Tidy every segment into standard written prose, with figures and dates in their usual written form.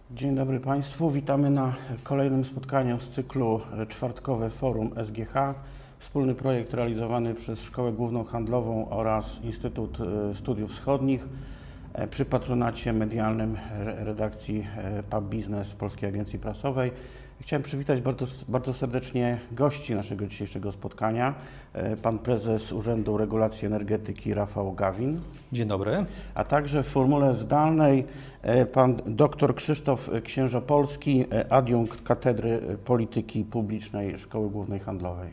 Dzień dobry Państwu. Witamy na kolejnym spotkaniu z cyklu Czwartkowe Forum SGH. Wspólny projekt realizowany przez Szkołę Główną Handlową oraz Instytut Studiów Wschodnich przy patronacie medialnym redakcji Pub Biznes Polskiej Agencji Prasowej. Chciałem przywitać bardzo serdecznie gości naszego dzisiejszego spotkania. Pan prezes Urzędu Regulacji Energetyki Rafał Gawin. Dzień dobry. A także w formule zdalnej pan dr Krzysztof Księżopolski, adiunkt Katedry Polityki Publicznej Szkoły Głównej Handlowej.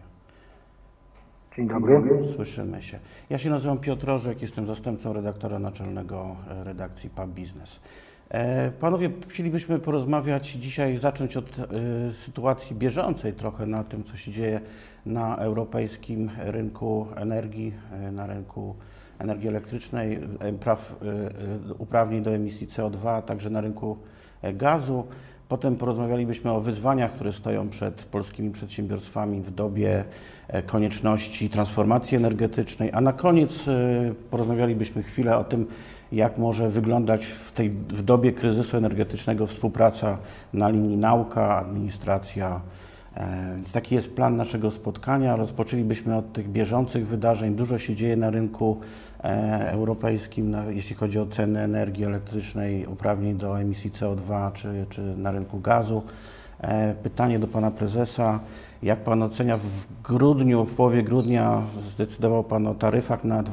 Dzień dobry. Słyszymy się. Ja się nazywam Piotr Rożek, jestem zastępcą redaktora naczelnego redakcji Pub Biznes. Panowie, chcielibyśmy porozmawiać dzisiaj, zacząć od sytuacji bieżącej trochę na tym, co się dzieje na europejskim rynku energii, na rynku energii elektrycznej, uprawnień do emisji CO2, a także na rynku gazu. Potem porozmawialibyśmy o wyzwaniach, które stoją przed polskimi przedsiębiorstwami w dobie konieczności transformacji energetycznej, a na koniec porozmawialibyśmy chwilę o tym, jak może wyglądać w dobie kryzysu energetycznego współpraca na linii nauka, administracja. Więc taki jest plan naszego spotkania. Rozpoczęlibyśmy od tych bieżących wydarzeń. Dużo się dzieje na rynku europejskim, jeśli chodzi o ceny energii elektrycznej, uprawnień do emisji CO2 czy na rynku gazu. Pytanie do pana prezesa. Jak pan ocenia w połowie grudnia zdecydował pan o taryfach na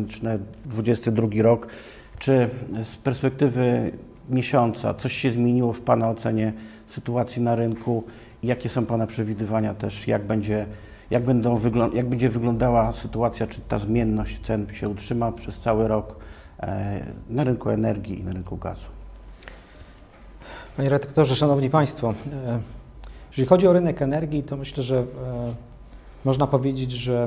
2022 rok. Czy z perspektywy miesiąca coś się zmieniło w pana ocenie sytuacji na rynku? Jakie są pana przewidywania też, jak będzie wyglądała sytuacja, czy ta zmienność cen się utrzyma przez cały rok na rynku energii i na rynku gazu? Panie redaktorze, szanowni państwo, jeżeli chodzi o rynek energii, to myślę, że można powiedzieć, że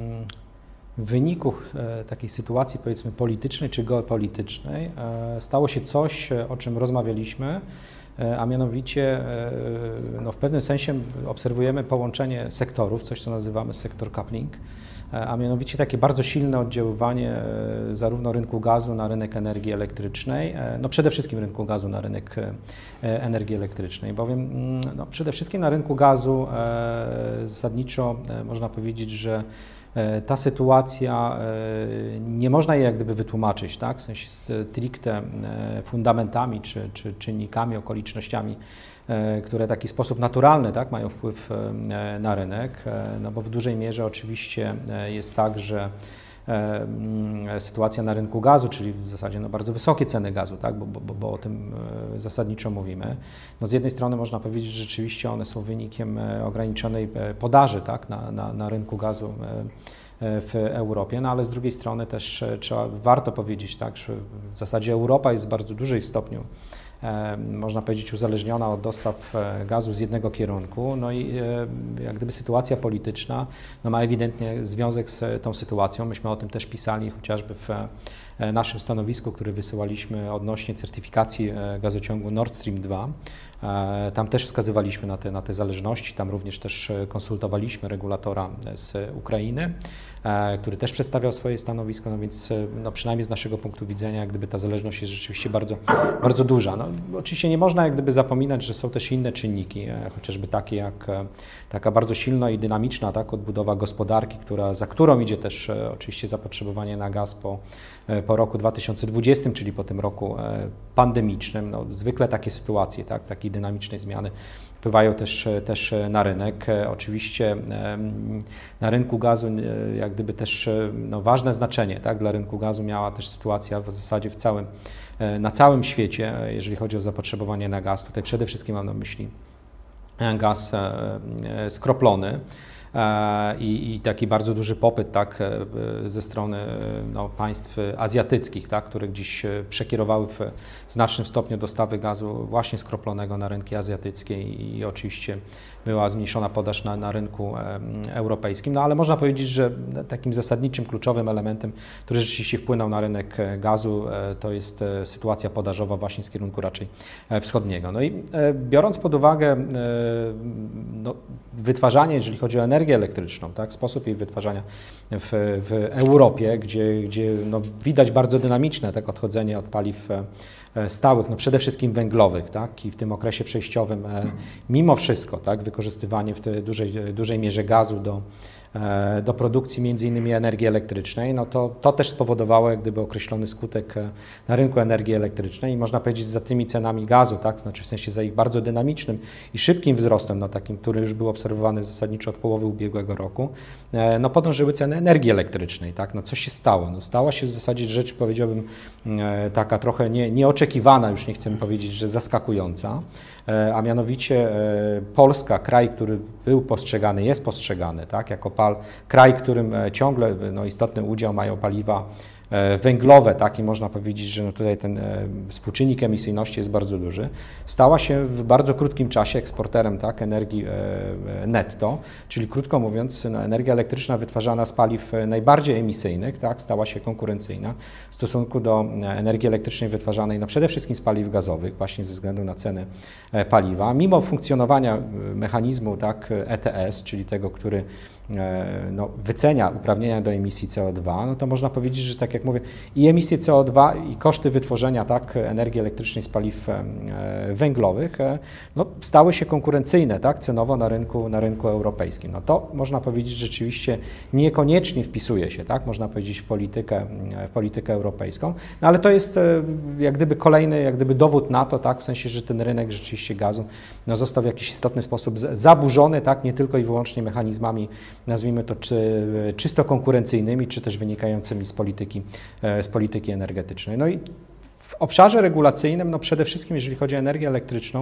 w wyniku takiej sytuacji, powiedzmy, politycznej czy geopolitycznej stało się coś, o czym rozmawialiśmy, a mianowicie w pewnym sensie obserwujemy połączenie sektorów, coś co nazywamy sektor coupling, a mianowicie takie bardzo silne oddziaływanie zarówno rynku gazu na rynek energii elektrycznej, przede wszystkim rynku gazu na rynek energii elektrycznej, bowiem przede wszystkim na rynku gazu zasadniczo można powiedzieć, że ta sytuacja, nie można jej jak gdyby wytłumaczyć, tak? W sensie stricte fundamentami czy czynnikami, okolicznościami, które w taki sposób naturalny, tak, mają wpływ na rynek, bo w dużej mierze oczywiście jest tak, że sytuacja na rynku gazu, czyli w zasadzie bardzo wysokie ceny gazu, tak, bo o tym zasadniczo mówimy. Z jednej strony można powiedzieć, że rzeczywiście one są wynikiem ograniczonej podaży, tak, na rynku gazu w Europie, ale z drugiej strony też warto powiedzieć, tak, że w zasadzie Europa jest w bardzo dużym stopniu, można powiedzieć, uzależniona od dostaw gazu z jednego kierunku, i jak gdyby sytuacja polityczna ma ewidentnie związek z tą sytuacją. Myśmy o tym też pisali chociażby w naszym stanowisku, które wysyłaliśmy odnośnie certyfikacji gazociągu Nord Stream 2. Tam też wskazywaliśmy na te zależności, tam również też konsultowaliśmy regulatora z Ukrainy, który też przedstawiał swoje stanowisko, więc przynajmniej z naszego punktu widzenia jak gdyby ta zależność jest rzeczywiście bardzo, bardzo duża. Oczywiście nie można jak gdyby zapominać, że są też inne czynniki, chociażby takie jak taka bardzo silna i dynamiczna, tak, odbudowa gospodarki, za którą idzie też oczywiście zapotrzebowanie na gaz po roku 2020, czyli po tym roku pandemicznym. Zwykle takie sytuacje, tak, takiej dynamicznej zmiany wpływają też na rynek. Oczywiście na rynku gazu jak gdyby też ważne znaczenie, tak, dla rynku gazu miała też sytuacja w zasadzie na całym świecie, jeżeli chodzi o zapotrzebowanie na gaz. Tutaj przede wszystkim mam na myśli gaz skroplony. I taki bardzo duży popyt, tak, ze strony państw azjatyckich, tak, które gdzieś przekierowały w znacznym stopniu dostawy gazu właśnie skroplonego na rynki azjatyckie i oczywiście była zmniejszona podaż na rynku europejskim. Ale można powiedzieć, że takim zasadniczym, kluczowym elementem, który rzeczywiście wpłynął na rynek gazu, to jest sytuacja podażowa właśnie z kierunku raczej wschodniego. I biorąc pod uwagę wytwarzanie, jeżeli chodzi o energię elektryczną, tak, sposób jej wytwarzania w Europie, gdzie widać bardzo dynamiczne tak odchodzenie od paliw stałych, no przede wszystkim węglowych, tak, i w tym okresie przejściowym mimo wszystko, tak, wykorzystywanie w tej dużej mierze gazu do produkcji między innymi energii elektrycznej, no to też spowodowało jak gdyby określony skutek na rynku energii elektrycznej i można powiedzieć za tymi cenami gazu, tak, znaczy w sensie za ich bardzo dynamicznym i szybkim wzrostem, no takim, który już był obserwowany zasadniczo od połowy ubiegłego roku, no podążyły ceny energii elektrycznej, tak, no co się stało? No stała się w zasadzie rzecz, powiedziałbym, taka trochę nieoczekiwana, już nie chcemy powiedzieć, że zaskakująca, a mianowicie Polska, kraj, który był postrzegany, jest postrzegany, tak, jako kraj, którym ciągle no, istotny udział mają paliwa węglowe, tak, i można powiedzieć, że no tutaj ten współczynnik emisyjności jest bardzo duży, stała się w bardzo krótkim czasie eksporterem, tak, energii netto, czyli krótko mówiąc, no, energia elektryczna wytwarzana z paliw najbardziej emisyjnych, tak, stała się konkurencyjna w stosunku do energii elektrycznej wytwarzanej no, przede wszystkim z paliw gazowych, właśnie ze względu na ceny paliwa. Mimo funkcjonowania mechanizmu, tak, ETS, czyli tego, który no, wycenia uprawnienia do emisji CO2, no to można powiedzieć, że tak jak mówię, i emisje CO2 i koszty wytworzenia, tak, energii elektrycznej z paliw węglowych no, stały się konkurencyjne, tak, cenowo na rynku europejskim. No to można powiedzieć, że rzeczywiście niekoniecznie wpisuje się, tak, można powiedzieć, w politykę europejską, no, ale to jest jak gdyby kolejny jak gdyby dowód na to, tak, w sensie, że ten rynek rzeczywiście gazu no, został w jakiś istotny sposób zaburzony, tak, nie tylko i wyłącznie mechanizmami, nazwijmy to czysto konkurencyjnymi, czy też wynikającymi z polityki energetycznej. No i w obszarze regulacyjnym, no przede wszystkim jeżeli chodzi o energię elektryczną,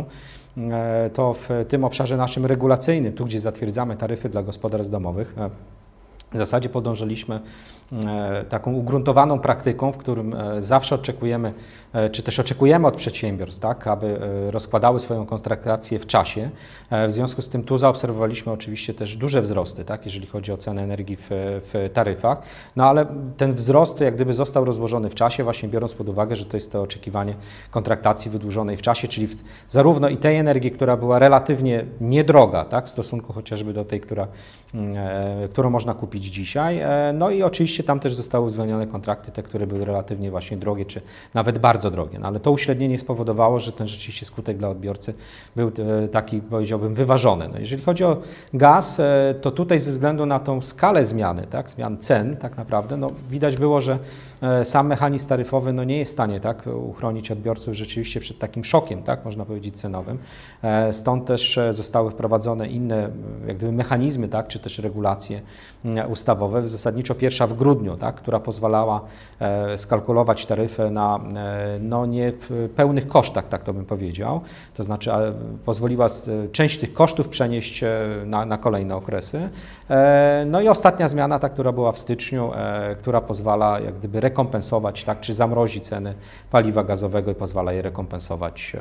to w tym obszarze naszym regulacyjnym, tu gdzie zatwierdzamy taryfy dla gospodarstw domowych, w zasadzie podążyliśmy taką ugruntowaną praktyką, w którym zawsze oczekujemy, czy też oczekujemy od przedsiębiorstw, tak, aby rozkładały swoją kontraktację w czasie. W związku z tym tu zaobserwowaliśmy oczywiście też duże wzrosty, tak, jeżeli chodzi o cenę energii w taryfach, no ale ten wzrost jak gdyby został rozłożony w czasie, właśnie biorąc pod uwagę, że to jest to oczekiwanie kontraktacji wydłużonej w czasie, czyli zarówno i tej energii, która była relatywnie niedroga, tak, w stosunku chociażby do tej, którą można kupić dzisiaj, no i oczywiście tam też zostały uwzględnione kontrakty, te, które były relatywnie właśnie drogie, czy nawet bardzo drogie, no ale to uśrednienie spowodowało, że ten rzeczywiście skutek dla odbiorcy był taki, powiedziałbym, wyważony. No jeżeli chodzi o gaz, to tutaj ze względu na tą skalę zmiany, tak, zmian cen tak naprawdę, no widać było, że sam mechanizm taryfowy no nie jest w stanie, tak, uchronić odbiorców rzeczywiście przed takim szokiem, tak, można powiedzieć, cenowym. Stąd też zostały wprowadzone inne jak gdyby mechanizmy, tak, czy też regulacje ustawowe, zasadniczo pierwsza w grudniu, tak, która pozwalała skalkulować taryfę na no nie w pełnych kosztach, tak to bym powiedział, to znaczy pozwoliła część tych kosztów przenieść na kolejne okresy. No i ostatnia zmiana, ta, która była w styczniu, która pozwala jak gdyby rekompensować, tak, czy zamrozi ceny paliwa gazowego i pozwala je rekompensować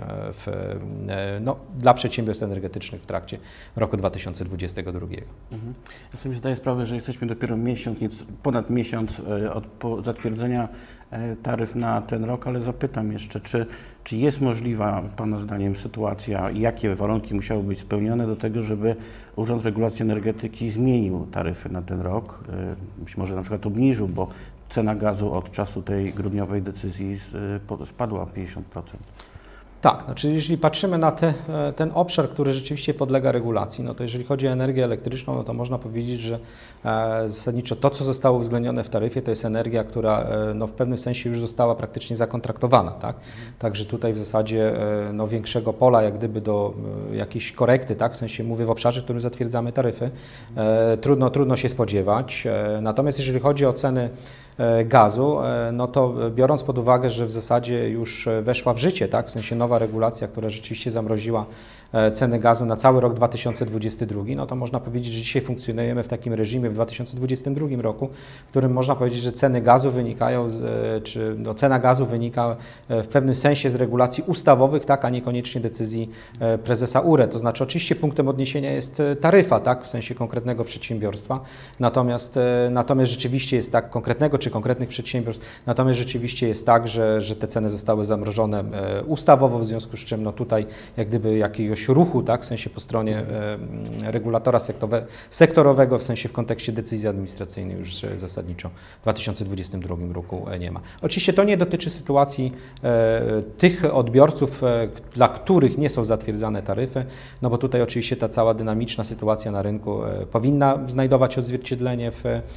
no, dla przedsiębiorstw energetycznych w trakcie roku 2022. Ja sobie zdaję sprawę, że jesteśmy dopiero ponad miesiąc od zatwierdzenia taryf na ten rok, ale zapytam jeszcze, czy jest możliwa Pana zdaniem sytuacja i jakie warunki musiały być spełnione do tego, żeby Urząd Regulacji Energetyki zmienił taryfy na ten rok, być może na przykład obniżył, bo cena gazu od czasu tej grudniowej decyzji spadła o 50%. Tak, znaczy jeżeli patrzymy na ten obszar, który rzeczywiście podlega regulacji, no to jeżeli chodzi o energię elektryczną, no to można powiedzieć, że zasadniczo to, co zostało uwzględnione w taryfie, to jest energia, która no, w pewnym sensie już została praktycznie zakontraktowana, tak? Także tutaj w zasadzie no, większego pola jak gdyby do jakiejś korekty, tak? W sensie mówię w obszarze, w którym zatwierdzamy taryfy, trudno się spodziewać. Natomiast jeżeli chodzi o ceny gazu, no to biorąc pod uwagę, że w zasadzie już weszła w życie, tak, w sensie nowa regulacja, która rzeczywiście zamroziła ceny gazu na cały rok 2022, no to można powiedzieć, że dzisiaj funkcjonujemy w takim reżimie w 2022 roku, w którym można powiedzieć, że ceny gazu wynikają, czy no, cena gazu wynika w pewnym sensie z regulacji ustawowych, tak, a niekoniecznie decyzji prezesa URE. To znaczy oczywiście punktem odniesienia jest taryfa, tak, w sensie konkretnego przedsiębiorstwa, natomiast rzeczywiście jest tak konkretnego czy konkretnych przedsiębiorstw. Natomiast rzeczywiście jest tak, że te ceny zostały zamrożone ustawowo, w związku z czym no tutaj jak gdyby jakiegoś ruchu, tak, w sensie po stronie regulatora sektorowego, w sensie w kontekście decyzji administracyjnej już zasadniczo w 2022 roku nie ma. Oczywiście to nie dotyczy sytuacji tych odbiorców, dla których nie są zatwierdzane taryfy, no bo tutaj oczywiście ta cała dynamiczna sytuacja na rynku powinna znajdować odzwierciedlenie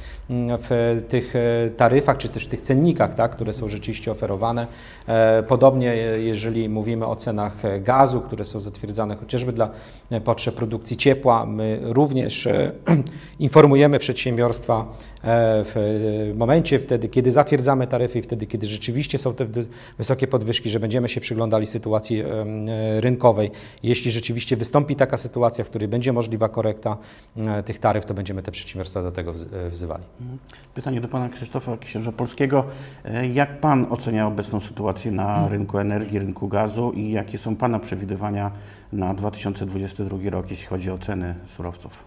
w tych taryfach, czy też w tych cennikach, tak, które są rzeczywiście oferowane. Podobnie jeżeli mówimy o cenach gazu, które są zatwierdzane chociażby dla potrzeb produkcji ciepła, my również informujemy przedsiębiorstwa w momencie wtedy, kiedy zatwierdzamy taryfy i wtedy, kiedy rzeczywiście są te wysokie podwyżki, że będziemy się przyglądali sytuacji rynkowej. Jeśli rzeczywiście wystąpi taka sytuacja, w której będzie możliwa korekta tych taryf, to będziemy te przedsiębiorstwa do tego wzywali. Pytanie do pana Krzysztofa Księżopolskiego. Jak pan ocenia obecną sytuację na rynku energii, rynku gazu i jakie są pana przewidywania na 2022 rok, jeśli chodzi o ceny surowców?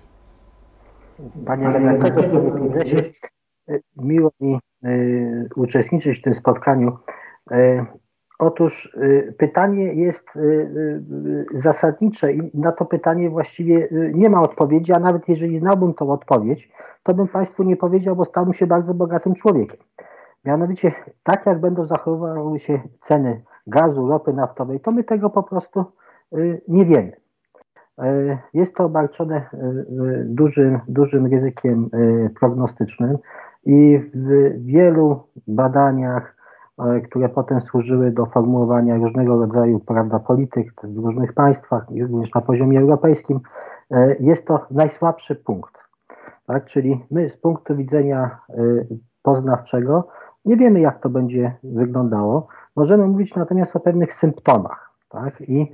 Panie redaktorze, panie prezesie, miło mi uczestniczyć w tym spotkaniu. Otóż pytanie jest zasadnicze i na to pytanie właściwie nie ma odpowiedzi, a nawet jeżeli znałbym tą odpowiedź, to bym Państwu nie powiedział, bo stałbym się bardzo bogatym człowiekiem. Mianowicie, tak jak będą zachowywały się ceny gazu, ropy naftowej, to my tego po prostu nie wiemy. Jest to obarczone dużym ryzykiem prognostycznym i w wielu badaniach, które potem służyły do formułowania różnego rodzaju, prawda, polityk w różnych państwach, również na poziomie europejskim, jest to najsłabszy punkt. Tak? Czyli my z punktu widzenia poznawczego nie wiemy, jak to będzie wyglądało. Możemy mówić natomiast o pewnych symptomach. Tak? I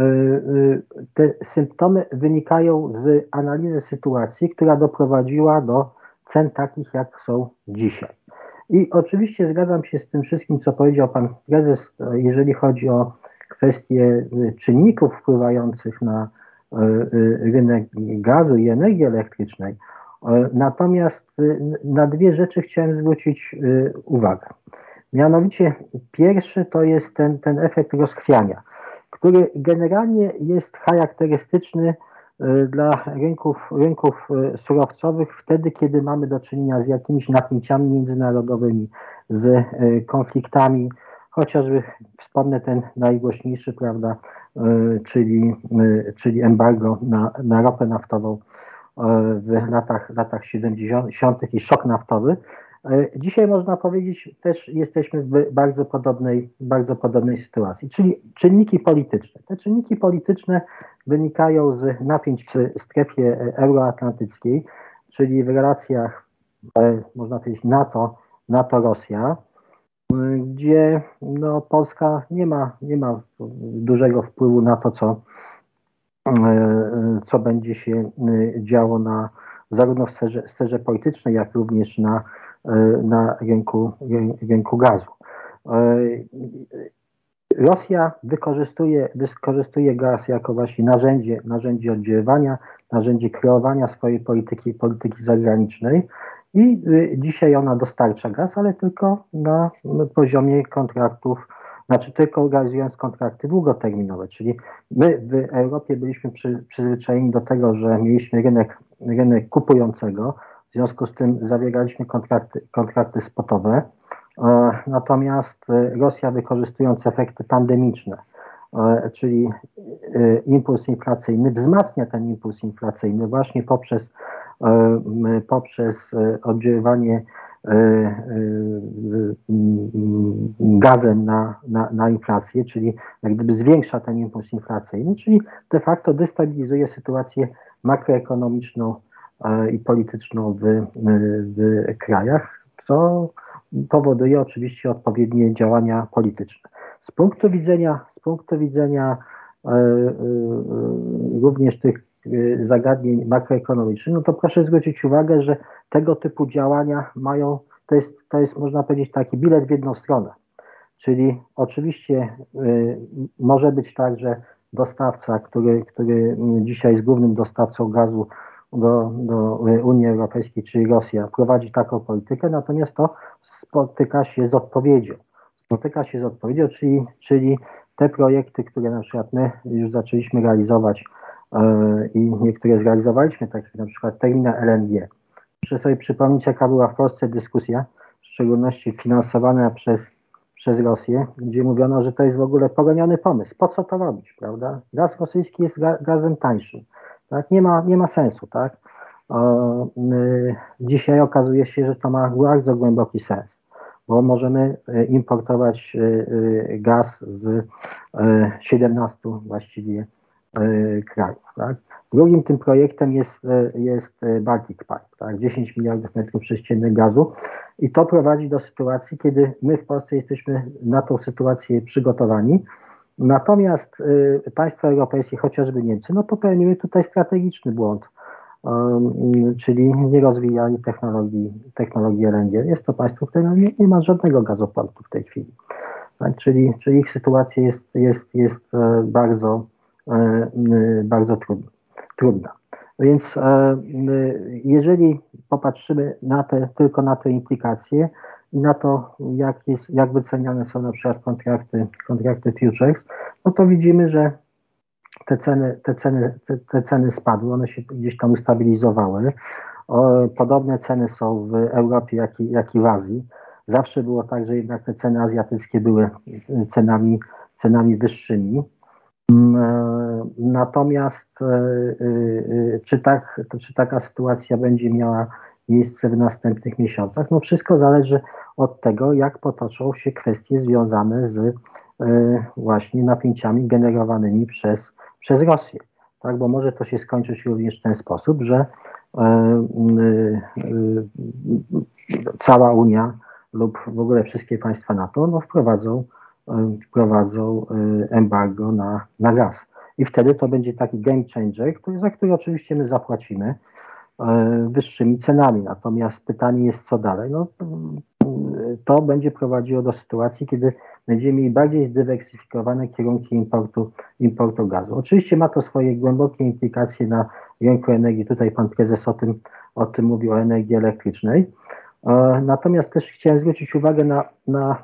te symptomy wynikają z analizy sytuacji, która doprowadziła do cen takich, jak są dzisiaj. I oczywiście zgadzam się z tym wszystkim, co powiedział pan prezes, jeżeli chodzi o kwestie czynników wpływających na rynek gazu i energii elektrycznej. Natomiast na dwie rzeczy chciałem zwrócić uwagę. Mianowicie pierwszy to jest ten efekt rozchwiania, który generalnie jest charakterystyczny dla rynków surowcowych wtedy, kiedy mamy do czynienia z jakimiś napięciami międzynarodowymi, z konfliktami, chociażby wspomnę ten najgłośniejszy, prawda, czyli embargo na ropę naftową w latach 70. i szok naftowy. Dzisiaj można powiedzieć, też jesteśmy w bardzo podobnej sytuacji, czyli czynniki polityczne. Te czynniki polityczne wynikają z napięć w strefie euroatlantyckiej, czyli w relacjach, można powiedzieć, NATO-Rosja, gdzie no, Polska nie ma dużego wpływu na to, co będzie się działo zarówno w sferze politycznej, jak również na rynku gazu. Rosja wykorzystuje gaz jako właśnie narzędzie oddziaływania, narzędzie kreowania swojej polityki zagranicznej i dzisiaj ona dostarcza gaz, ale tylko na poziomie kontraktów, znaczy tylko realizując kontrakty długoterminowe, czyli my w Europie byliśmy przyzwyczajeni do tego, że mieliśmy rynek kupującego, w związku z tym zawieraliśmy kontrakty spotowe, natomiast Rosja, wykorzystując efekty pandemiczne, czyli impuls inflacyjny, wzmacnia ten impuls inflacyjny właśnie poprzez oddziaływanie gazem na inflację, czyli jak gdyby zwiększa ten impuls inflacyjny, czyli de facto destabilizuje sytuację makroekonomiczną i polityczną w krajach, co powoduje oczywiście odpowiednie działania polityczne. Z punktu widzenia również tych zagadnień makroekonomicznych, no to proszę zwrócić uwagę, że tego typu działania to jest można powiedzieć taki bilet w jedną stronę. Czyli oczywiście może być tak, że dostawca, który dzisiaj jest głównym dostawcą gazu, do Unii Europejskiej, czyli Rosja, prowadzi taką politykę, natomiast to spotyka się z odpowiedzią. Czyli te projekty, które na przykład my już zaczęliśmy realizować i niektóre zrealizowaliśmy, tak jak na przykład terminal LNG. Muszę sobie przypomnieć, jaka była w Polsce dyskusja, w szczególności finansowana przez Rosję, gdzie mówiono, że to jest w ogóle poroniony pomysł. Po co to robić, prawda? Gaz rosyjski jest gazem tańszym. Tak? Nie ma sensu, tak? Dzisiaj okazuje się, że to ma bardzo głęboki sens, bo możemy importować gaz z 17 właściwie krajów. Tak? Drugim tym projektem jest Baltic Pipe, tak? 10 miliardów metrów sześciennych gazu i to prowadzi do sytuacji, kiedy my w Polsce jesteśmy na tą sytuację przygotowani, natomiast państwa europejskie, chociażby Niemcy, no popełniły tutaj strategiczny błąd, czyli nie rozwijali technologii LNG. Jest to państwo, które nie ma żadnego gazoportu w tej chwili. Tak? Czyli ich sytuacja jest bardzo trudna. Więc jeżeli popatrzymy tylko na te implikacje i na to, jak wyceniane są na przykład kontrakty futures, no to widzimy, że te ceny spadły, one się gdzieś tam ustabilizowały. Podobne ceny są w Europie, jak i w Azji. Zawsze było tak, że jednak te ceny azjatyckie były cenami wyższymi. Natomiast czy taka sytuacja będzie miała miejsce w następnych miesiącach? No wszystko zależy od tego, jak potoczą się kwestie związane z właśnie napięciami generowanymi przez Rosję. Tak? Bo może to się skończyć również w ten sposób, że cała Unia lub w ogóle wszystkie państwa NATO no, wprowadzą embargo na gaz. I wtedy to będzie taki game changer, za który oczywiście my zapłacimy wyższymi cenami. Natomiast pytanie jest, co dalej? No, to będzie prowadziło do sytuacji, kiedy będziemy mieli bardziej zdywersyfikowane kierunki importu gazu. Oczywiście ma to swoje głębokie implikacje na rynku energii. Tutaj pan prezes o tym mówił, o energii elektrycznej. Natomiast też chciałem zwrócić uwagę na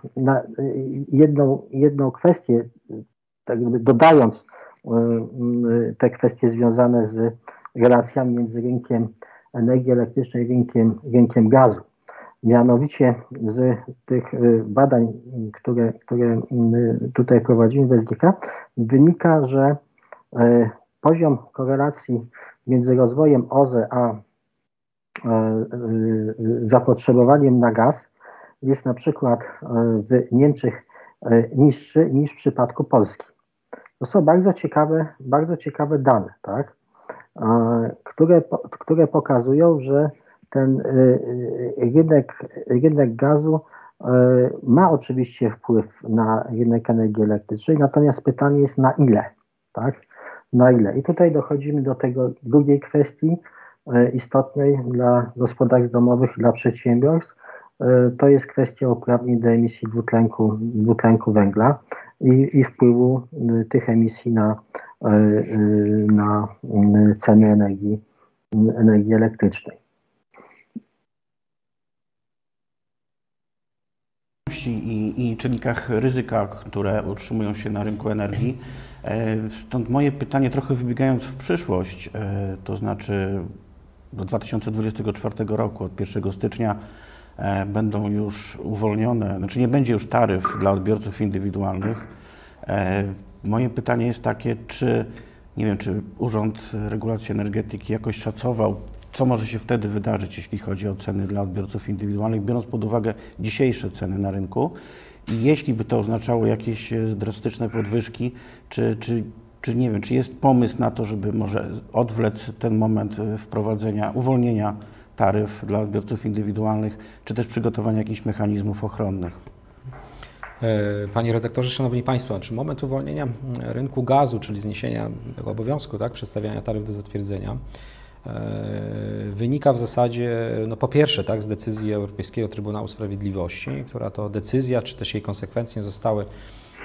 jedną kwestię, tak jakby dodając te kwestie związane z relacjami między rynkiem energii elektrycznej i rynkiem gazu. Mianowicie z tych badań, które tutaj prowadzimy w SGK, wynika, że poziom korelacji między rozwojem OZE a zapotrzebowaniem na gaz jest na przykład w Niemczech niższy niż w przypadku Polski. To są bardzo ciekawe dane, tak? które pokazują, że ten rynek gazu ma oczywiście wpływ na rynek energii elektrycznej, natomiast pytanie jest na ile, tak? Na ile? I tutaj dochodzimy do tego drugiej kwestii istotnej dla gospodarstw domowych i dla przedsiębiorstw. To jest kwestia uprawnień do emisji dwutlenku węgla i wpływu tych emisji na ceny energii elektrycznej. I czynnikach ryzyka, które utrzymują się na rynku energii. Stąd moje pytanie, trochę wybiegając w przyszłość, to znaczy do 2024 roku, od 1 stycznia będą już uwolnione, znaczy nie będzie już taryf dla odbiorców indywidualnych. Moje pytanie jest takie, nie wiem, czy Urząd Regulacji Energetyki jakoś szacował, co może się wtedy wydarzyć, jeśli chodzi o ceny dla odbiorców indywidualnych, biorąc pod uwagę dzisiejsze ceny na rynku. I jeśli by to oznaczało jakieś drastyczne podwyżki, czy nie wiem, czy jest pomysł na to, żeby może odwlec ten moment uwolnienia taryf dla odbiorców indywidualnych, czy też przygotowania jakichś mechanizmów ochronnych? Panie redaktorze, szanowni państwo, czy moment uwolnienia rynku gazu, czyli zniesienia tego obowiązku, tak, przedstawiania taryf do zatwierdzenia, wynika w zasadzie, no po pierwsze, tak, z decyzji Europejskiego Trybunału Sprawiedliwości, która to decyzja, czy też jej konsekwencje zostały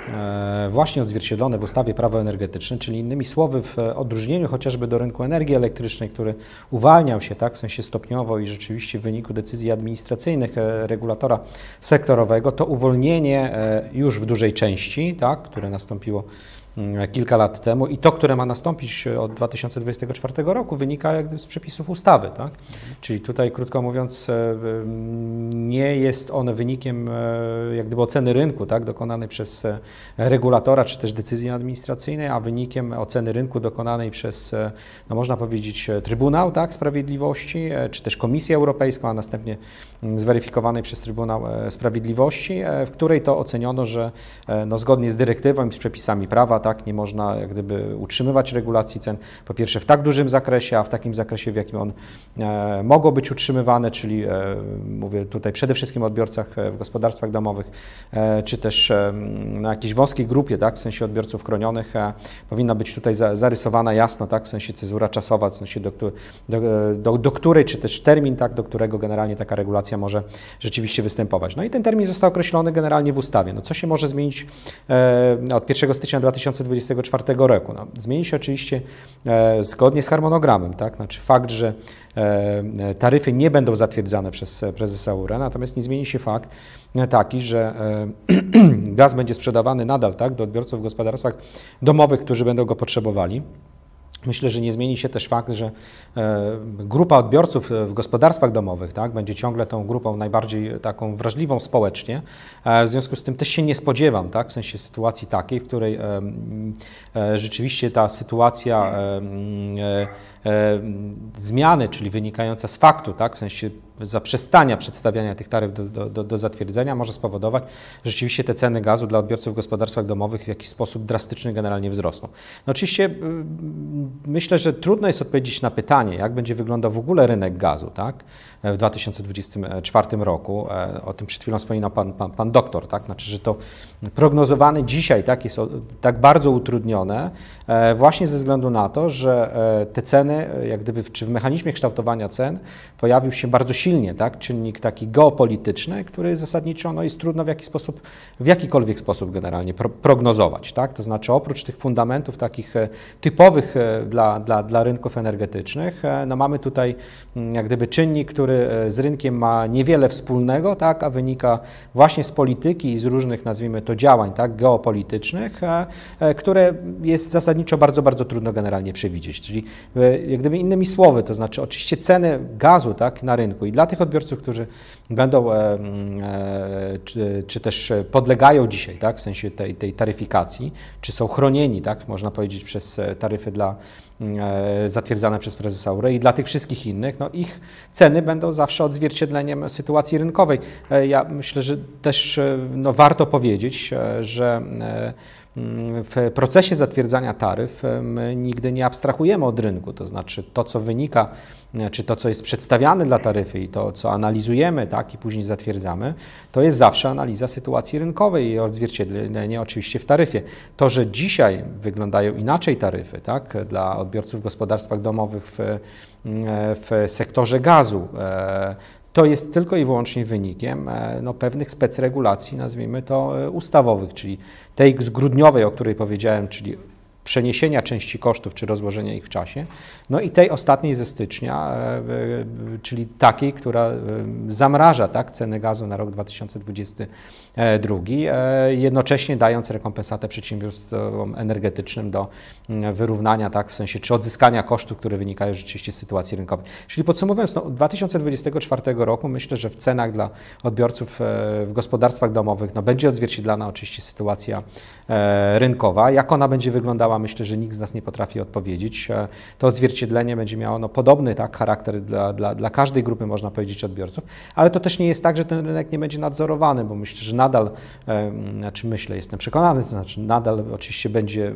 właśnie odzwierciedlone w ustawie Prawo energetyczne, czyli innymi słowy w odróżnieniu chociażby do rynku energii elektrycznej, który uwalniał się tak, w sensie stopniowo i rzeczywiście w wyniku decyzji administracyjnych regulatora sektorowego, to uwolnienie już w dużej części, tak, które nastąpiło kilka lat temu i to, które ma nastąpić od 2024 roku, wynika jak gdyby z przepisów ustawy, tak? Czyli tutaj, krótko mówiąc, nie jest on wynikiem jak gdyby oceny rynku, tak, dokonanej przez regulatora czy też decyzji administracyjnej, a wynikiem oceny rynku dokonanej przez, no można powiedzieć, Trybunał, tak, Sprawiedliwości, czy też Komisję Europejską, a następnie zweryfikowanej przez Trybunał Sprawiedliwości, w której to oceniono, że no, zgodnie z dyrektywą i z przepisami prawa, tak, nie można jak gdyby utrzymywać regulacji cen, po pierwsze w tak dużym zakresie, a w takim zakresie, w jakim on mogą być utrzymywane, czyli mówię tutaj przede wszystkim o odbiorcach w gospodarstwach domowych, czy też na jakiejś wąskiej grupie, tak, w sensie odbiorców chronionych, powinna być tutaj zarysowana jasno, tak, w sensie cezura czasowa, w sensie do której, czy też termin, tak, do którego generalnie taka regulacja może rzeczywiście występować. No i ten termin został określony generalnie w ustawie. No, co się może zmienić od 1 stycznia 2024 roku? No, zmieni się oczywiście zgodnie z harmonogramem, tak? Znaczy fakt, że taryfy nie będą zatwierdzane przez prezesa URE, natomiast nie zmieni się fakt taki, że gaz będzie sprzedawany nadal, tak, do odbiorców w gospodarstwach domowych, którzy będą go potrzebowali. Myślę, że nie zmieni się też fakt, że grupa odbiorców w gospodarstwach domowych, tak, będzie ciągle tą grupą najbardziej taką wrażliwą społecznie. W związku z tym też się nie spodziewam, tak, w sensie sytuacji takiej, w której rzeczywiście ta sytuacja zmiany, czyli wynikająca z faktu, tak, w sensie zaprzestania przedstawiania tych taryf do zatwierdzenia może spowodować, że rzeczywiście te ceny gazu dla odbiorców w gospodarstwach domowych w jakiś sposób drastyczny generalnie wzrosną. No oczywiście myślę, że trudno jest odpowiedzieć na pytanie, jak będzie wyglądał w ogóle rynek gazu, tak, w 2024 roku. O tym przed chwilą wspominał pan doktor, tak, znaczy, że to prognozowane dzisiaj, tak, jest tak bardzo utrudnione właśnie ze względu na to, że te ceny, jak gdyby czy w mechanizmie kształtowania cen pojawił się bardzo silnie, tak, czynnik taki geopolityczny, który zasadniczo no, jest trudno w jakikolwiek sposób generalnie prognozować, tak, to znaczy oprócz tych fundamentów takich typowych dla rynków energetycznych, no mamy tutaj jak gdyby czynnik, który z rynkiem ma niewiele wspólnego, tak, a wynika właśnie z polityki i z różnych, nazwijmy to, działań, tak, geopolitycznych, które jest zasadniczo bardzo, bardzo trudno generalnie przewidzieć. Czyli jak gdyby innymi słowy, to znaczy oczywiście ceny gazu, tak, na rynku i dla tych odbiorców, którzy będą czy też podlegają dzisiaj, tak, w sensie tej taryfikacji, czy są chronieni, tak, można powiedzieć, przez taryfy zatwierdzane przez prezesa URE i dla tych wszystkich innych, no ich ceny będą zawsze odzwierciedleniem sytuacji rynkowej. Ja myślę, że też no, warto powiedzieć, że w procesie zatwierdzania taryf my nigdy nie abstrahujemy od rynku, to znaczy to, co wynika, czy to, co jest przedstawiane dla taryfy i to, co analizujemy, tak, i później zatwierdzamy, to jest zawsze analiza sytuacji rynkowej i odzwierciedlenie oczywiście w taryfie. To, że dzisiaj wyglądają inaczej taryfy, tak, dla odbiorców w gospodarstwach domowych w sektorze gazu, to jest tylko i wyłącznie wynikiem no, pewnych specregulacji, nazwijmy to ustawowych, czyli tej grudniowej, o której powiedziałem, czyli przeniesienia części kosztów czy rozłożenia ich w czasie, no i tej ostatniej ze stycznia, czyli takiej, która zamraża, tak, ceny gazu na rok 2022, jednocześnie dając rekompensatę przedsiębiorstwom energetycznym do wyrównania, tak, w sensie czy odzyskania kosztów, które wynikają rzeczywiście z sytuacji rynkowej. Czyli podsumowując, no, 2024 roku myślę, że w cenach dla odbiorców w gospodarstwach domowych no, będzie odzwierciedlana oczywiście sytuacja rynkowa. Jak ona będzie wyglądała, myślę, że nikt z nas nie potrafi odpowiedzieć. To odzwierciedlenie będzie miało no, podobny, tak, charakter dla każdej grupy, można powiedzieć, odbiorców, ale to też nie jest tak, że ten rynek nie będzie nadzorowany, bo myślę, że nadal, jestem przekonany, to znaczy nadal oczywiście będzie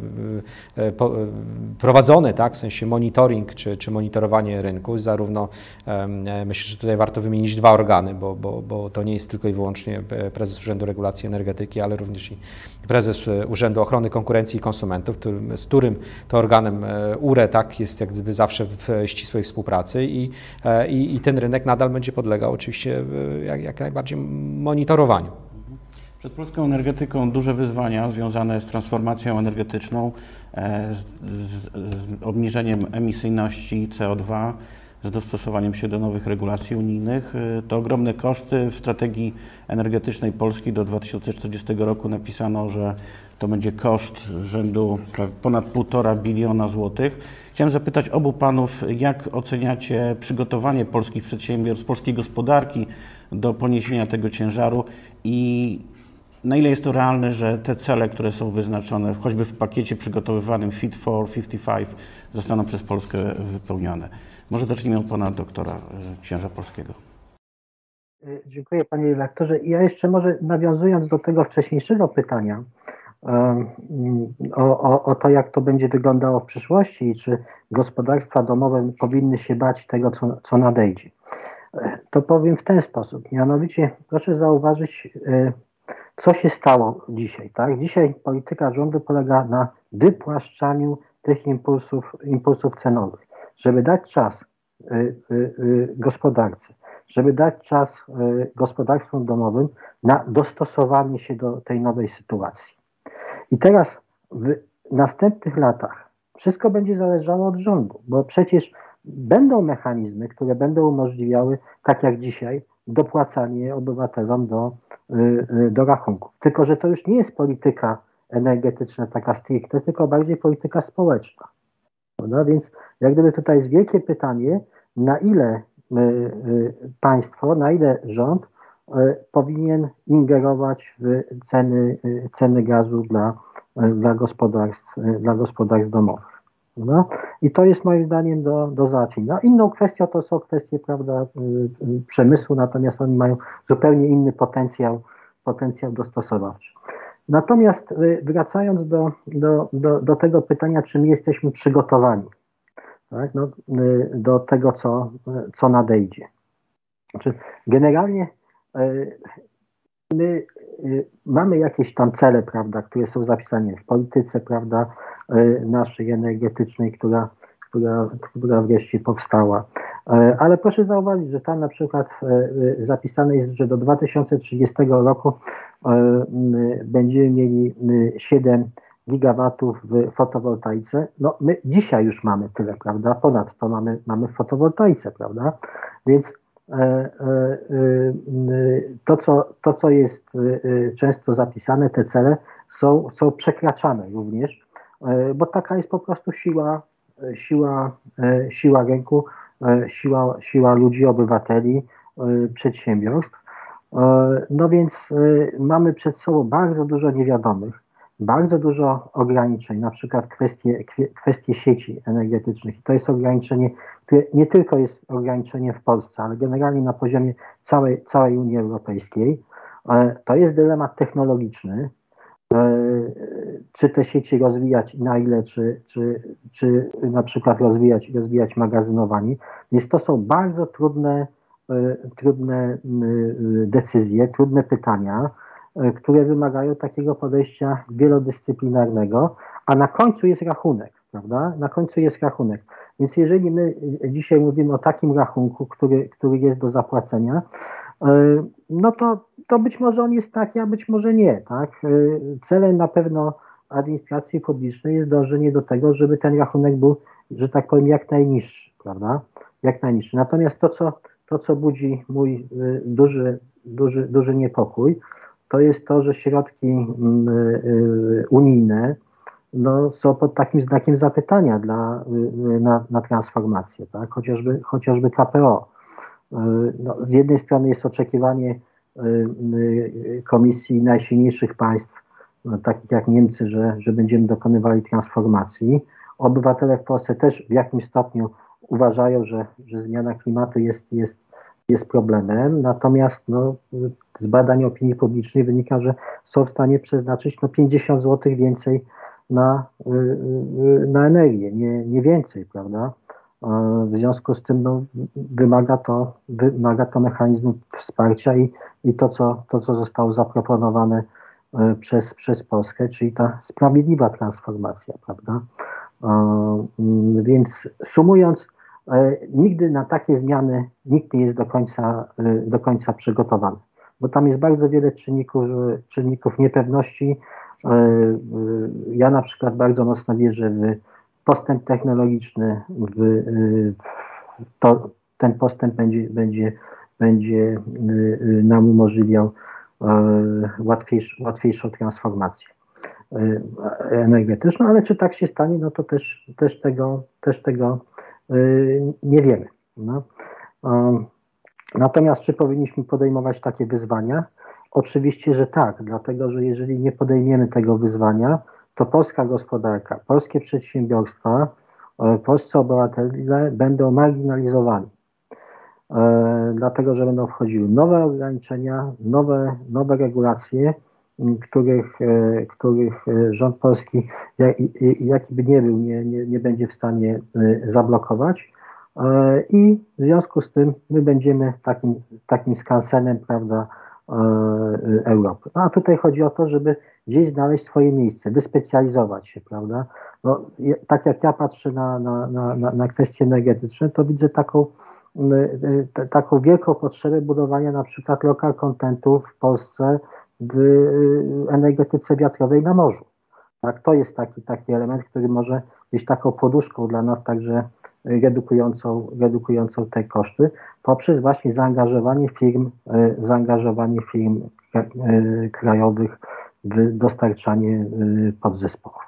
prowadzony, tak, w sensie monitoring czy monitorowanie rynku, zarówno myślę, że tutaj warto wymienić dwa organy, bo to nie jest tylko i wyłącznie prezes Urzędu Regulacji Energetyki, ale również i prezes Urzędu Ochrony Konkurencji i Konsumentów, z którym to organem URE, tak, jest jak gdyby zawsze w ścisłej współpracy i ten rynek nadal będzie podlegał oczywiście jak najbardziej monitorowaniu. Przed polską energetyką duże wyzwania związane z transformacją energetyczną, z obniżeniem emisyjności CO2, z dostosowaniem się do nowych regulacji unijnych. To ogromne koszty. W strategii energetycznej Polski do 2040 roku napisano, że to będzie koszt rzędu ponad 1,5 biliona złotych. Chciałem zapytać obu panów, jak oceniacie przygotowanie polskich przedsiębiorstw, polskiej gospodarki do poniesienia tego ciężaru i na ile jest to realne, że te cele, które są wyznaczone choćby w pakiecie przygotowywanym Fit for 55 zostaną przez Polskę wypełnione? Może zacznijmy od pana doktora księża polskiego. Dziękuję panie redaktorze. Ja jeszcze może nawiązując do tego wcześniejszego pytania o to, jak to będzie wyglądało w przyszłości i czy gospodarstwa domowe powinny się bać tego, co nadejdzie. To powiem w ten sposób. Mianowicie proszę zauważyć, co się stało dzisiaj. Tak? Dzisiaj polityka rządu polega na wypłaszczaniu tych impulsów cenowych, żeby dać czas gospodarce, żeby dać czas gospodarstwom domowym na dostosowanie się do tej nowej sytuacji. I teraz w następnych latach wszystko będzie zależało od rządu, bo przecież będą mechanizmy, które będą umożliwiały, tak jak dzisiaj, dopłacanie obywatelom do rachunków. Tylko że to już nie jest polityka energetyczna taka stricte, tylko bardziej polityka społeczna. Prawda? Więc jak gdyby tutaj jest wielkie pytanie, na ile państwo, na ile rząd powinien ingerować w ceny gazu dla gospodarstw domowych. No? I to jest moim zdaniem do załatwienia. No, inną kwestią to są kwestie, prawda, przemysłu, natomiast oni mają zupełnie inny potencjał dostosowawczy. Natomiast wracając do tego pytania, czy my jesteśmy przygotowani, tak, no, do tego, co nadejdzie. Znaczy, generalnie my mamy jakieś tam cele, prawda, które są zapisane w polityce, prawda, naszej energetycznej, która wreszcie powstała. Ale proszę zauważyć, że tam na przykład zapisane jest, że do 2030 roku będziemy mieli 7 gigawatów w fotowoltaice. No my dzisiaj już mamy tyle, prawda? Ponadto mamy w fotowoltaice, prawda? Więc to, co jest często zapisane, te cele są przekraczane również, bo taka jest po prostu siła rynku, siła ludzi, obywateli, przedsiębiorstw. No więc mamy przed sobą bardzo dużo niewiadomych, bardzo dużo ograniczeń, na przykład kwestie sieci energetycznych. I to jest ograniczenie, które nie tylko jest ograniczeniem w Polsce, ale generalnie na poziomie całej Unii Europejskiej. To jest dylemat technologiczny, czy te sieci rozwijać i na ile, czy na przykład rozwijać magazynowanie. Więc to są bardzo trudne decyzje, trudne pytania, które wymagają takiego podejścia wielodyscyplinarnego, a na końcu jest rachunek, prawda? Na końcu jest rachunek. Więc jeżeli my dzisiaj mówimy o takim rachunku, który jest do zapłacenia, no to być może on jest taki, a być może nie, tak? Celem na pewno administracji publicznej jest dążenie do tego, żeby ten rachunek był, że tak powiem, jak najniższy, prawda? Jak najniższy. Natomiast to, co budzi mój duży niepokój, to jest to, że środki unijne są pod takim znakiem zapytania na transformację, tak? Chociażby KPO. No, z jednej strony jest oczekiwanie Komisji najsilniejszych państw, takich jak Niemcy, że będziemy dokonywali transformacji. Obywatele w Polsce też w jakimś stopniu uważają, że zmiana klimatu jest problemem, natomiast z badań opinii publicznej wynika, że są w stanie przeznaczyć 50 zł więcej na energię, nie więcej, prawda? W związku z tym wymaga to mechanizmu wsparcia i to, co zostało zaproponowane przez Polskę, czyli ta sprawiedliwa transformacja, prawda? Więc sumując, nigdy na takie zmiany nikt nie jest do końca przygotowany. bo tam jest bardzo wiele czynników niepewności. Ja na przykład bardzo mocno wierzę w postęp technologiczny, ten postęp będzie nam umożliwiał łatwiejszą transformację energetyczną, ale czy tak się stanie, no to też tego nie wiemy. No. Natomiast czy powinniśmy podejmować takie wyzwania? Oczywiście, że tak, dlatego że jeżeli nie podejmiemy tego wyzwania, to polska gospodarka, polskie przedsiębiorstwa, polscy obywatele będą marginalizowani. Dlatego, że będą wchodziły nowe ograniczenia, nowe regulacje, których rząd polski, jaki by nie był, nie będzie w stanie zablokować. I w związku z tym my będziemy takim skansenem, prawda, Europy. No a tutaj chodzi o to, żeby gdzieś znaleźć swoje miejsce, wyspecjalizować się, prawda. No, tak jak ja patrzę na kwestie energetyczne, to widzę taką wielką potrzebę budowania na przykład local contentu w Polsce w energetyce wiatrowej na morzu. Tak, to jest taki element, który może być taką poduszką dla nas także redukującą te koszty poprzez właśnie zaangażowanie firm krajowych w dostarczanie podzespołów.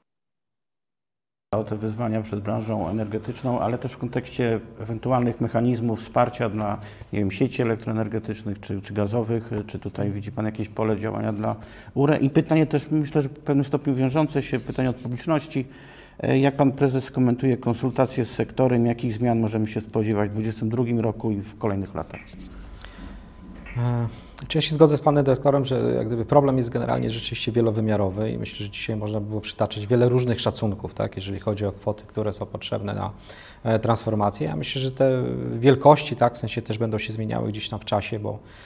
O te wyzwania przed branżą energetyczną, ale też w kontekście ewentualnych mechanizmów wsparcia dla, nie wiem, sieci elektroenergetycznych czy gazowych, czy tutaj widzi Pan jakieś pole działania dla URE? I pytanie też, myślę, że w pewnym stopniu wiążące się, pytanie od publiczności. Jak Pan Prezes komentuje konsultacje z sektorem, jakich zmian możemy się spodziewać w 2022 roku i w kolejnych latach? Czy ja się zgodzę z Panem Dyrektorem, że jak gdyby problem jest generalnie rzeczywiście wielowymiarowy i myślę, że dzisiaj można by było przytaczać wiele różnych szacunków, tak, jeżeli chodzi o kwoty, które są potrzebne na transformację. Ja myślę, że te wielkości, tak, w sensie też będą się zmieniały gdzieś tam w czasie,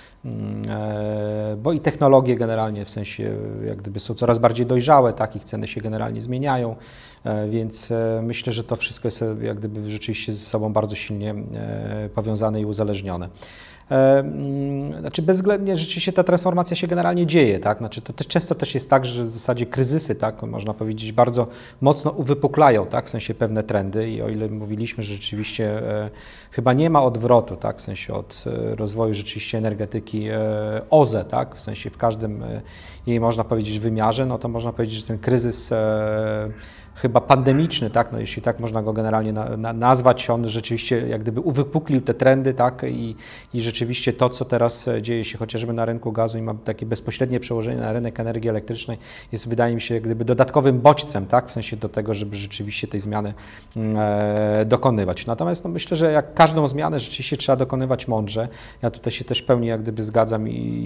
bo i technologie generalnie w sensie jak gdyby są coraz bardziej dojrzałe, tak, ich ceny się generalnie zmieniają, więc myślę, że to wszystko jest jak gdyby rzeczywiście ze sobą bardzo silnie powiązane i uzależnione. Znaczy bezwzględnie rzeczywiście ta transformacja się generalnie dzieje, tak? Znaczy to też często też jest tak, że w zasadzie kryzysy, tak, można powiedzieć, bardzo mocno uwypuklają, tak, w sensie pewne trendy i o ile mówiliśmy, że rzeczywiście chyba nie ma odwrotu, tak, w sensie od rozwoju rzeczywiście energetyki OZE, tak, w sensie w każdym jej można powiedzieć wymiarze, no to można powiedzieć, że ten kryzys chyba pandemiczny, tak, no jeśli tak można go generalnie nazwać, on rzeczywiście jak gdyby uwypuklił te trendy, tak, i rzeczywiście to, co teraz dzieje się chociażby na rynku gazu i ma takie bezpośrednie przełożenie na rynek energii elektrycznej, jest, wydaje mi się, jak gdyby dodatkowym bodźcem, tak, w sensie do tego, żeby rzeczywiście tej zmiany dokonywać. Natomiast no, myślę, że jak każdą zmianę rzeczywiście trzeba dokonywać mądrze. Ja tutaj się też w pełni jak gdyby zgadzam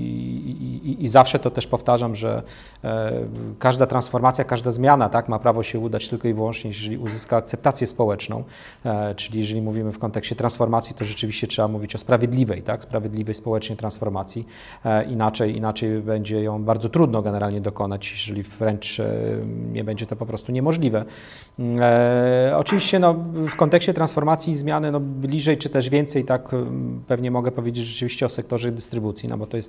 i zawsze to też powtarzam, że każda transformacja, każda zmiana, tak, ma prawo się udać tylko i wyłącznie, jeżeli uzyska akceptację społeczną, czyli jeżeli mówimy w kontekście transformacji, to rzeczywiście trzeba mówić o sprawiedliwej, tak, sprawiedliwej społecznie transformacji, inaczej będzie ją bardzo trudno generalnie dokonać, jeżeli wręcz nie będzie to po prostu niemożliwe. Oczywiście no, w kontekście transformacji i zmiany no, bliżej czy też więcej, tak pewnie mogę powiedzieć rzeczywiście o sektorze dystrybucji, no bo to jest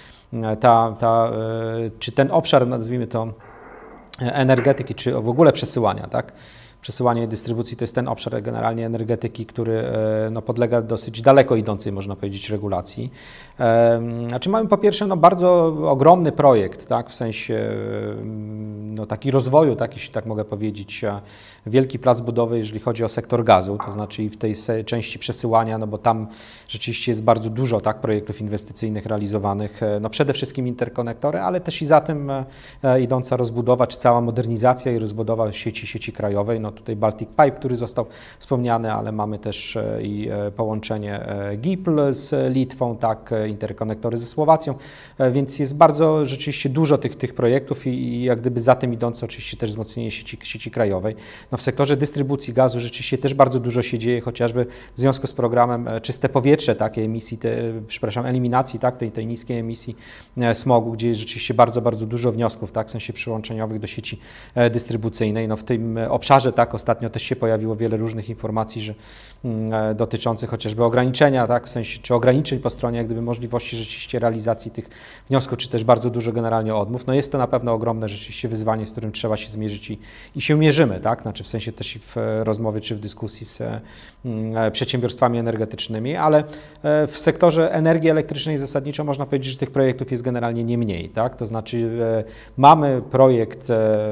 czy ten obszar, nazwijmy to, energetyki, czy w ogóle przesyłania, tak? Przesyłanie i dystrybucji to jest ten obszar generalnie energetyki, który no, podlega dosyć daleko idącej, można powiedzieć, regulacji. Znaczy mamy po pierwsze no, bardzo ogromny projekt, tak? W sensie no, taki rozwoju, tak? Jeśli tak mogę powiedzieć, wielki plac budowy, jeżeli chodzi o sektor gazu, to znaczy i w tej części przesyłania, no bo tam rzeczywiście jest bardzo dużo, tak, projektów inwestycyjnych realizowanych, no przede wszystkim interkonektory, ale też i za tym idąca rozbudowa, czy cała modernizacja i rozbudowa sieci krajowej, no tutaj Baltic Pipe, który został wspomniany, ale mamy też i połączenie GIPL z Litwą, tak, interkonektory ze Słowacją, więc jest bardzo rzeczywiście dużo tych projektów i jak gdyby za tym idące oczywiście też wzmocnienie sieci krajowej. No w sektorze dystrybucji gazu rzeczywiście też bardzo dużo się dzieje, chociażby w związku z programem Czyste Powietrze, takiej emisji, eliminacji, tak, tej niskiej emisji smogu, gdzie jest rzeczywiście bardzo dużo wniosków, tak, w sensie przyłączeniowych do sieci dystrybucyjnej. No w tym obszarze tak, ostatnio też się pojawiło wiele różnych informacji, że dotyczących chociażby ograniczenia, tak, w sensie, czy ograniczeń po stronie jak gdyby możliwości rzeczywiście realizacji tych wniosków, czy też bardzo dużo generalnie odmów. No jest to na pewno ogromne rzeczywiście wyzwanie, z którym trzeba się zmierzyć i się mierzymy, tak, znaczy w sensie też i w rozmowie, czy w dyskusji z przedsiębiorstwami energetycznymi, ale w sektorze energii elektrycznej zasadniczo można powiedzieć, że tych projektów jest generalnie nie mniej, tak, to znaczy mamy projekt,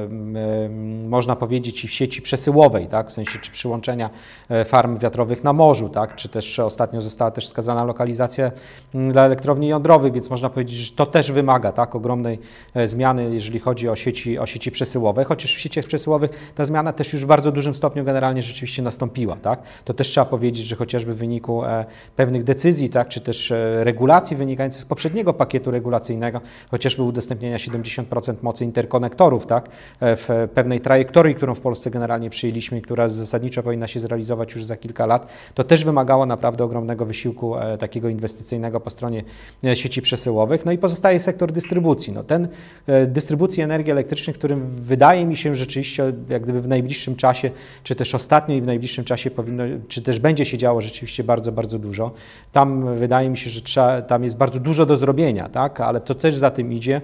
można powiedzieć, i w sieci przesyłowej, tak, w sensie czy przyłączenia farm wiatrowych na morzu, tak, czy też ostatnio została też wskazana lokalizacja dla elektrowni jądrowych, więc można powiedzieć, że to też wymaga, tak, ogromnej zmiany, jeżeli chodzi o sieci przesyłowe, chociaż w sieciach przesyłowych ta zmiana też już w bardzo dużym stopniu generalnie rzeczywiście nastąpiła, tak. To też trzeba powiedzieć, że chociażby w wyniku pewnych decyzji, tak, czy też regulacji wynikających z poprzedniego pakietu regulacyjnego, chociażby udostępnienia 70% mocy interkonektorów, tak, w pewnej trajektorii, którą w Polsce generalnie przyjęliśmy i która zasadniczo powinna się zrealizować już za kilka lat, to też wymagało naprawdę ogromnego wysiłku takiego inwestycyjnego po stronie sieci przesyłowych. No i pozostaje sektor dystrybucji. No ten dystrybucji energii elektrycznej, w którym wydaje mi się rzeczywiście, jak gdyby w najbliższym czasie, czy też ostatnio i w najbliższym czasie powinno, czy też będzie się działo rzeczywiście bardzo, bardzo dużo. Tam wydaje mi się, że tam jest bardzo dużo do zrobienia, tak, ale to też za tym idzie.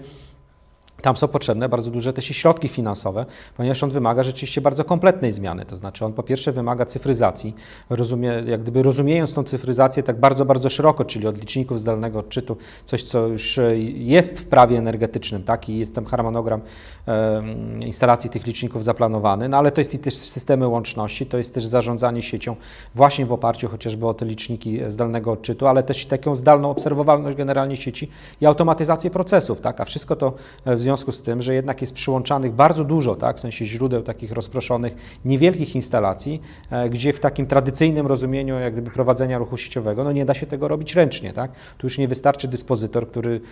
Tam są potrzebne bardzo duże też i środki finansowe, ponieważ on wymaga rzeczywiście bardzo kompletnej zmiany. To znaczy on po pierwsze wymaga cyfryzacji, jak gdyby rozumiejąc tą cyfryzację tak bardzo, bardzo szeroko, czyli od liczników zdalnego odczytu, coś co już jest w prawie energetycznym, tak, i jest tam harmonogram instalacji tych liczników zaplanowany, no ale to jest i też systemy łączności, to jest też zarządzanie siecią właśnie w oparciu chociażby o te liczniki zdalnego odczytu, ale też i taką zdalną obserwowalność generalnie sieci i automatyzację procesów, tak, a wszystko to w związku z tym, że jednak jest przyłączanych bardzo dużo, tak, w sensie źródeł takich rozproszonych, niewielkich instalacji, gdzie w takim tradycyjnym rozumieniu jak gdyby prowadzenia ruchu sieciowego, no nie da się tego robić ręcznie, tak. Tu już nie wystarczy dyspozytor, który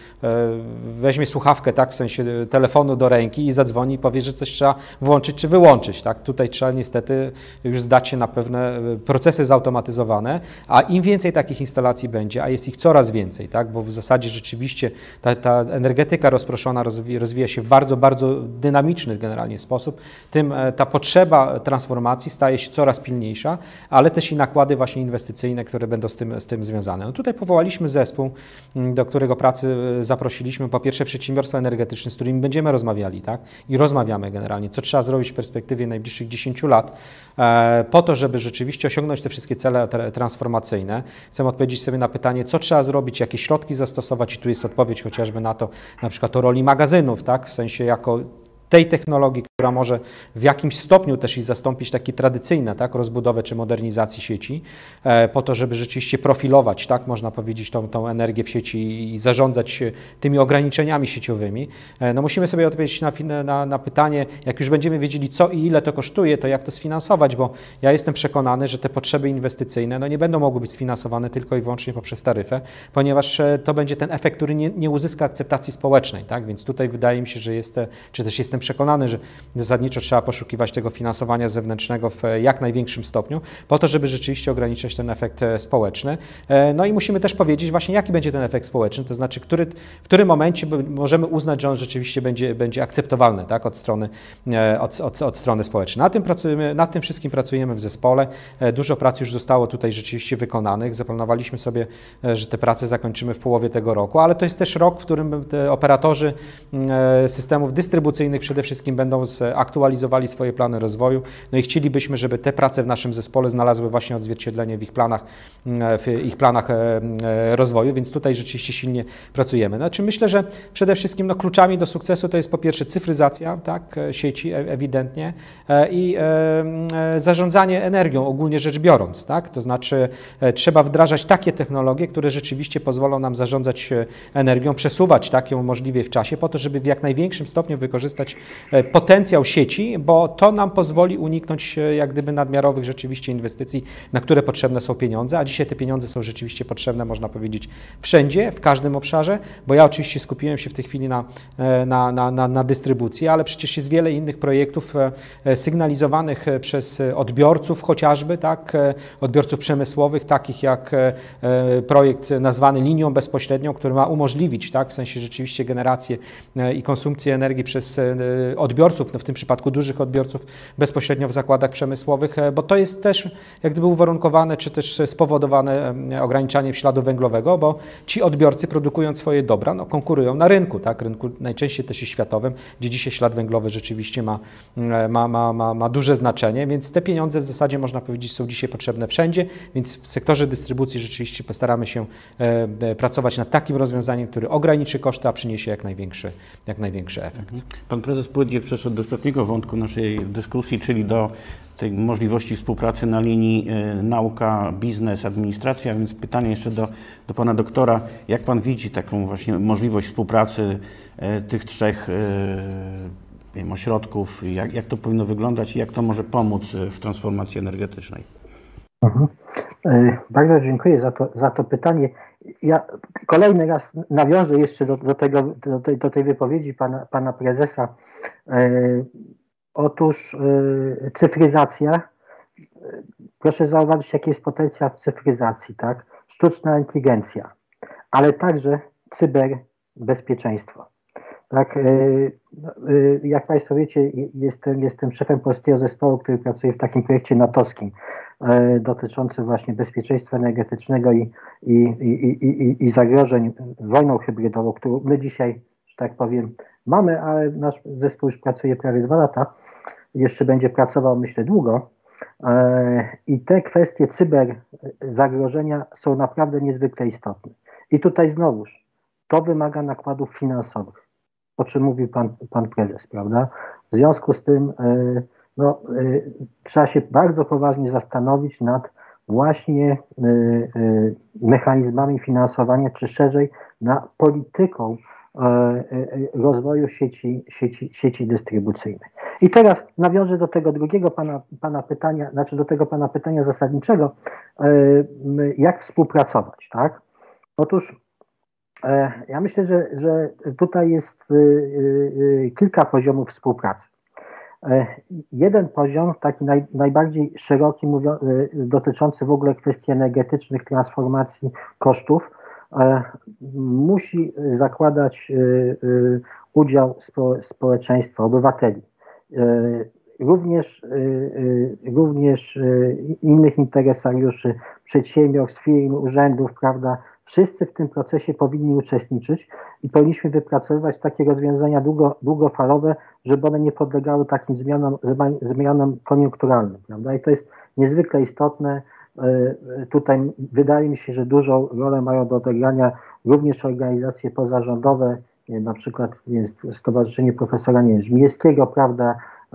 weźmie słuchawkę, tak, w sensie telefonu do ręki i zadzwoni i powie, że coś trzeba włączyć czy wyłączyć, tak. Tutaj trzeba niestety już zdać się na pewne procesy zautomatyzowane, a im więcej takich instalacji będzie, a jest ich coraz więcej, tak, bo w zasadzie rzeczywiście ta energetyka rozproszona rozwija się w bardzo, bardzo dynamiczny generalnie sposób, tym ta potrzeba transformacji staje się coraz pilniejsza, ale też i nakłady właśnie inwestycyjne, które będą z tym związane. No tutaj powołaliśmy zespół, do którego pracy zaprosiliśmy po pierwsze przedsiębiorstwa energetyczne, z którymi będziemy rozmawiali, tak? I rozmawiamy generalnie, co trzeba zrobić w perspektywie najbliższych 10 lat po to, żeby rzeczywiście osiągnąć te wszystkie cele transformacyjne. Chcę odpowiedzieć sobie na pytanie, co trzeba zrobić, jakie środki zastosować i tu jest odpowiedź chociażby na to, na przykład o roli magazynów, tak, w sensie jako tej technologii, która może w jakimś stopniu też i zastąpić takie tradycyjne, tak, rozbudowę czy modernizację sieci, po to, żeby rzeczywiście profilować, tak, można powiedzieć, tą energię w sieci i zarządzać tymi ograniczeniami sieciowymi. No musimy sobie odpowiedzieć na pytanie, jak już będziemy wiedzieli, co i ile to kosztuje, to jak to sfinansować, bo ja jestem przekonany, że te potrzeby inwestycyjne no nie będą mogły być sfinansowane tylko i wyłącznie poprzez taryfę, ponieważ to będzie ten efekt, który nie uzyska akceptacji społecznej, tak, więc tutaj wydaje mi się, że czy też jestem przekonany, że zasadniczo trzeba poszukiwać tego finansowania zewnętrznego w jak największym stopniu, po to, żeby rzeczywiście ograniczać ten efekt społeczny. No i musimy też powiedzieć właśnie, jaki będzie ten efekt społeczny, to znaczy, w którym momencie możemy uznać, że on rzeczywiście będzie akceptowalny, tak, od strony społecznej. Nad tym wszystkim pracujemy w zespole. Dużo prac już zostało tutaj rzeczywiście wykonanych. Zaplanowaliśmy sobie, że te prace zakończymy w połowie tego roku, ale to jest też rok, w którym te operatorzy systemów dystrybucyjnych przede wszystkim będą aktualizowali swoje plany rozwoju. No i chcielibyśmy, żeby te prace w naszym zespole znalazły właśnie odzwierciedlenie w ich planach rozwoju, więc tutaj rzeczywiście silnie pracujemy. Znaczy myślę, że przede wszystkim no, kluczami do sukcesu to jest po pierwsze cyfryzacja, tak, sieci ewidentnie i zarządzanie energią ogólnie rzecz biorąc, tak, to znaczy trzeba wdrażać takie technologie, które rzeczywiście pozwolą nam zarządzać energią, przesuwać tak ją możliwie w czasie po to, żeby w jak największym stopniu wykorzystać potencjał sieci, bo to nam pozwoli uniknąć jak gdyby nadmiarowych rzeczywiście inwestycji, na które potrzebne są pieniądze, a dzisiaj te pieniądze są rzeczywiście potrzebne, można powiedzieć, wszędzie, w każdym obszarze, bo ja oczywiście skupiłem się w tej chwili na dystrybucji, ale przecież jest wiele innych projektów sygnalizowanych przez odbiorców chociażby, tak, odbiorców przemysłowych, takich jak projekt nazwany linią bezpośrednią, który ma umożliwić, tak, w sensie rzeczywiście generację i konsumpcję energii przez odbiorców, no w tym przypadku dużych odbiorców bezpośrednio w zakładach przemysłowych, bo to jest też jak gdyby uwarunkowane, czy też spowodowane ograniczaniem śladu węglowego, bo ci odbiorcy produkując swoje dobra, no, konkurują na rynku, tak, rynku najczęściej też i światowym, gdzie dzisiaj ślad węglowy rzeczywiście ma duże znaczenie, więc te pieniądze w zasadzie można powiedzieć są dzisiaj potrzebne wszędzie, więc w sektorze dystrybucji rzeczywiście postaramy się pracować nad takim rozwiązaniem, który ograniczy koszty, a przyniesie jak największy efekt. Pan prezes płynnie przeszedł do ostatniego wątku naszej dyskusji, czyli do tej możliwości współpracy na linii nauka, biznes, administracja, więc pytanie jeszcze do pana doktora. Jak pan widzi taką właśnie możliwość współpracy tych trzech ośrodków? Jak to powinno wyglądać i jak to może pomóc w transformacji energetycznej? Bardzo dziękuję za to pytanie. Ja kolejny raz nawiążę jeszcze do tej wypowiedzi pana prezesa. Otóż cyfryzacja, proszę zauważyć, jaki jest potencjał w cyfryzacji, tak? Sztuczna inteligencja, ale także cyberbezpieczeństwo. Tak, jak Państwo wiecie, jestem szefem polskiego zespołu, który pracuje w takim projekcie natowskim dotyczącym właśnie bezpieczeństwa energetycznego i zagrożeń wojną hybrydową, którą my dzisiaj, że tak powiem, mamy, ale nasz zespół już pracuje prawie 2 lata, jeszcze będzie pracował, myślę, długo. I te kwestie cyberzagrożenia są naprawdę niezwykle istotne. I tutaj znowuż, to wymaga nakładów finansowych, o czym mówił pan prezes, prawda? W związku z tym trzeba się bardzo poważnie zastanowić nad właśnie mechanizmami finansowania, czy szerzej na polityką rozwoju sieci dystrybucyjnej. I teraz nawiążę do tego drugiego pana pytania, znaczy do tego pana pytania zasadniczego, jak współpracować, tak? Otóż ja myślę, że tutaj jest kilka poziomów współpracy. Jeden poziom, taki najbardziej szeroki, dotyczący w ogóle kwestii energetycznych, transformacji kosztów, musi zakładać udział społeczeństwa, obywateli, również innych interesariuszy, przedsiębiorstw, firm, urzędów, prawda? Wszyscy w tym procesie powinni uczestniczyć i powinniśmy wypracowywać takie rozwiązania długofalowe, żeby one nie podlegały takim zmianom koniunkturalnym, prawda? I to jest niezwykle istotne. Tutaj wydaje mi się, że dużą rolę mają do odegrania również organizacje pozarządowe, na przykład jest Stowarzyszenie Profesora Żmijewskiego, prawda?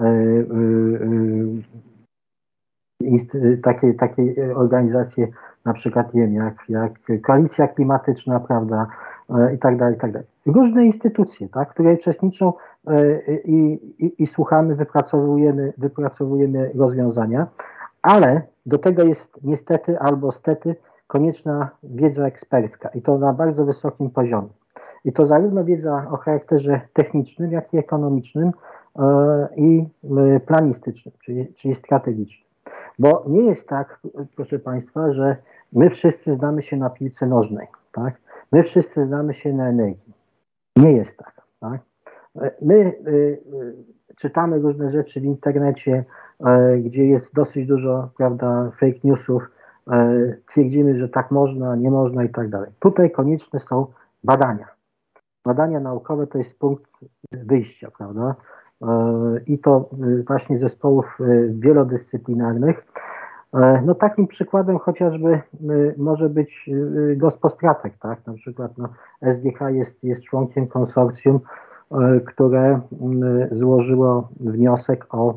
Takie organizacje, na przykład jak Koalicja Klimatyczna, prawda, i tak dalej, i tak dalej. Różne instytucje, tak, które uczestniczą i słuchamy, wypracowujemy rozwiązania, ale do tego jest niestety albo stety konieczna wiedza ekspercka i to na bardzo wysokim poziomie. I to zarówno wiedza o charakterze technicznym, jak i ekonomicznym i planistycznym, czyli strategicznym. Bo nie jest tak, proszę Państwa, że my wszyscy znamy się na piłce nożnej, tak? My wszyscy znamy się na energii. Nie jest tak, tak? My czytamy różne rzeczy w internecie, gdzie jest dosyć dużo, prawda, fake newsów, twierdzimy, że tak można, nie można i tak dalej. Tutaj konieczne są badania. Badania naukowe to jest punkt wyjścia, prawda? I to właśnie zespołów wielodyscyplinarnych. No takim przykładem chociażby może być Gospostratek, tak? Na przykład SGH jest członkiem konsorcjum, które złożyło wniosek o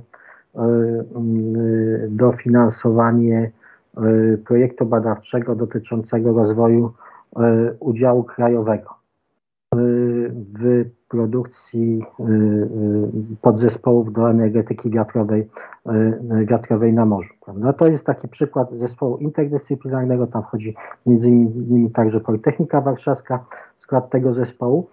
dofinansowanie projektu badawczego dotyczącego rozwoju udziału krajowego w produkcji podzespołów do energetyki wiatrowej na morzu. Prawda? To jest taki przykład zespołu interdyscyplinarnego, tam wchodzi między innymi także Politechnika Warszawska w skład tego zespołu,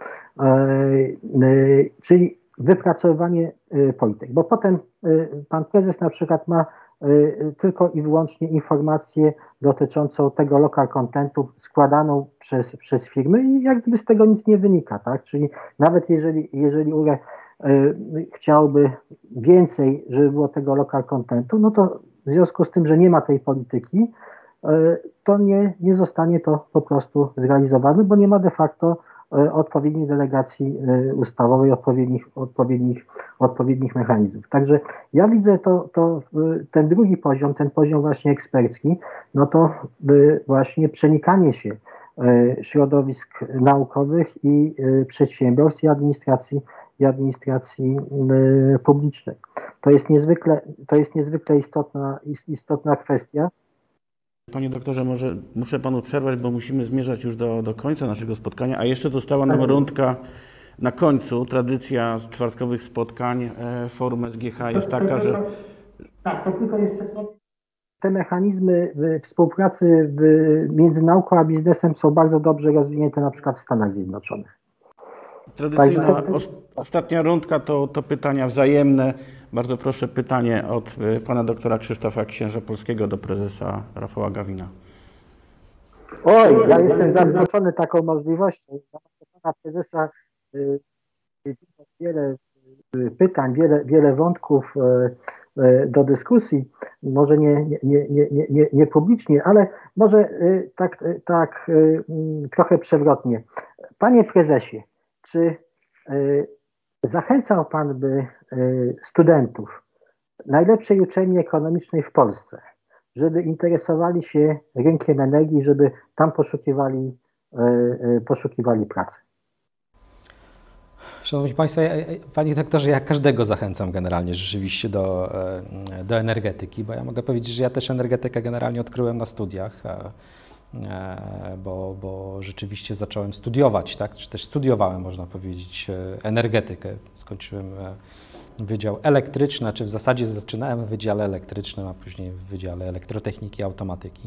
czyli wypracowywanie polityk, bo potem pan prezes na przykład ma tylko i wyłącznie informację dotyczącą tego local contentu składaną przez firmy i jak gdyby z tego nic nie wynika, tak? Czyli nawet jeżeli URE chciałby więcej, żeby było tego local contentu, no to w związku z tym, że nie ma tej polityki, to nie zostanie to po prostu zrealizowane, bo nie ma de facto odpowiedniej delegacji ustawowej, odpowiednich mechanizmów. Także ja widzę ten drugi poziom, ten poziom właśnie ekspercki, no to właśnie przenikanie się środowisk naukowych i przedsiębiorstw i administracji publicznej. To jest niezwykle istotna kwestia. Panie doktorze, może muszę panu przerwać, bo musimy zmierzać już do końca naszego spotkania, a jeszcze została nam rundka na końcu. Tradycja z czwartkowych spotkań forum SGH jest taka, że... Tak, to tylko jeszcze te mechanizmy współpracy między nauką a biznesem są bardzo dobrze rozwinięte na przykład w Stanach Zjednoczonych. Tradycyjna ostatnia rundka to pytania wzajemne. Bardzo proszę pytanie od pana doktora Krzysztofa Księżopolskiego do prezesa Rafała Gawina. Oj, ja jestem zaskoczony taką możliwością. Pana prezesa wiele pytań, wiele wątków do dyskusji, może nie publicznie, ale może tak trochę przewrotnie. Panie prezesie, czy zachęcał pan by studentów najlepszej uczelni ekonomicznej w Polsce, żeby interesowali się rynkiem energii, żeby tam poszukiwali pracy? Szanowni Państwo, Panie doktorze, ja każdego zachęcam generalnie rzeczywiście do energetyki, bo ja mogę powiedzieć, że ja też energetykę generalnie odkryłem na studiach, bo rzeczywiście zacząłem studiować, tak? Czy też studiowałem, można powiedzieć, energetykę. Skończyłem Wydział Elektryczny, czy w zasadzie zaczynałem w Wydziale Elektrycznym, a później w Wydziale Elektrotechniki i Automatyki.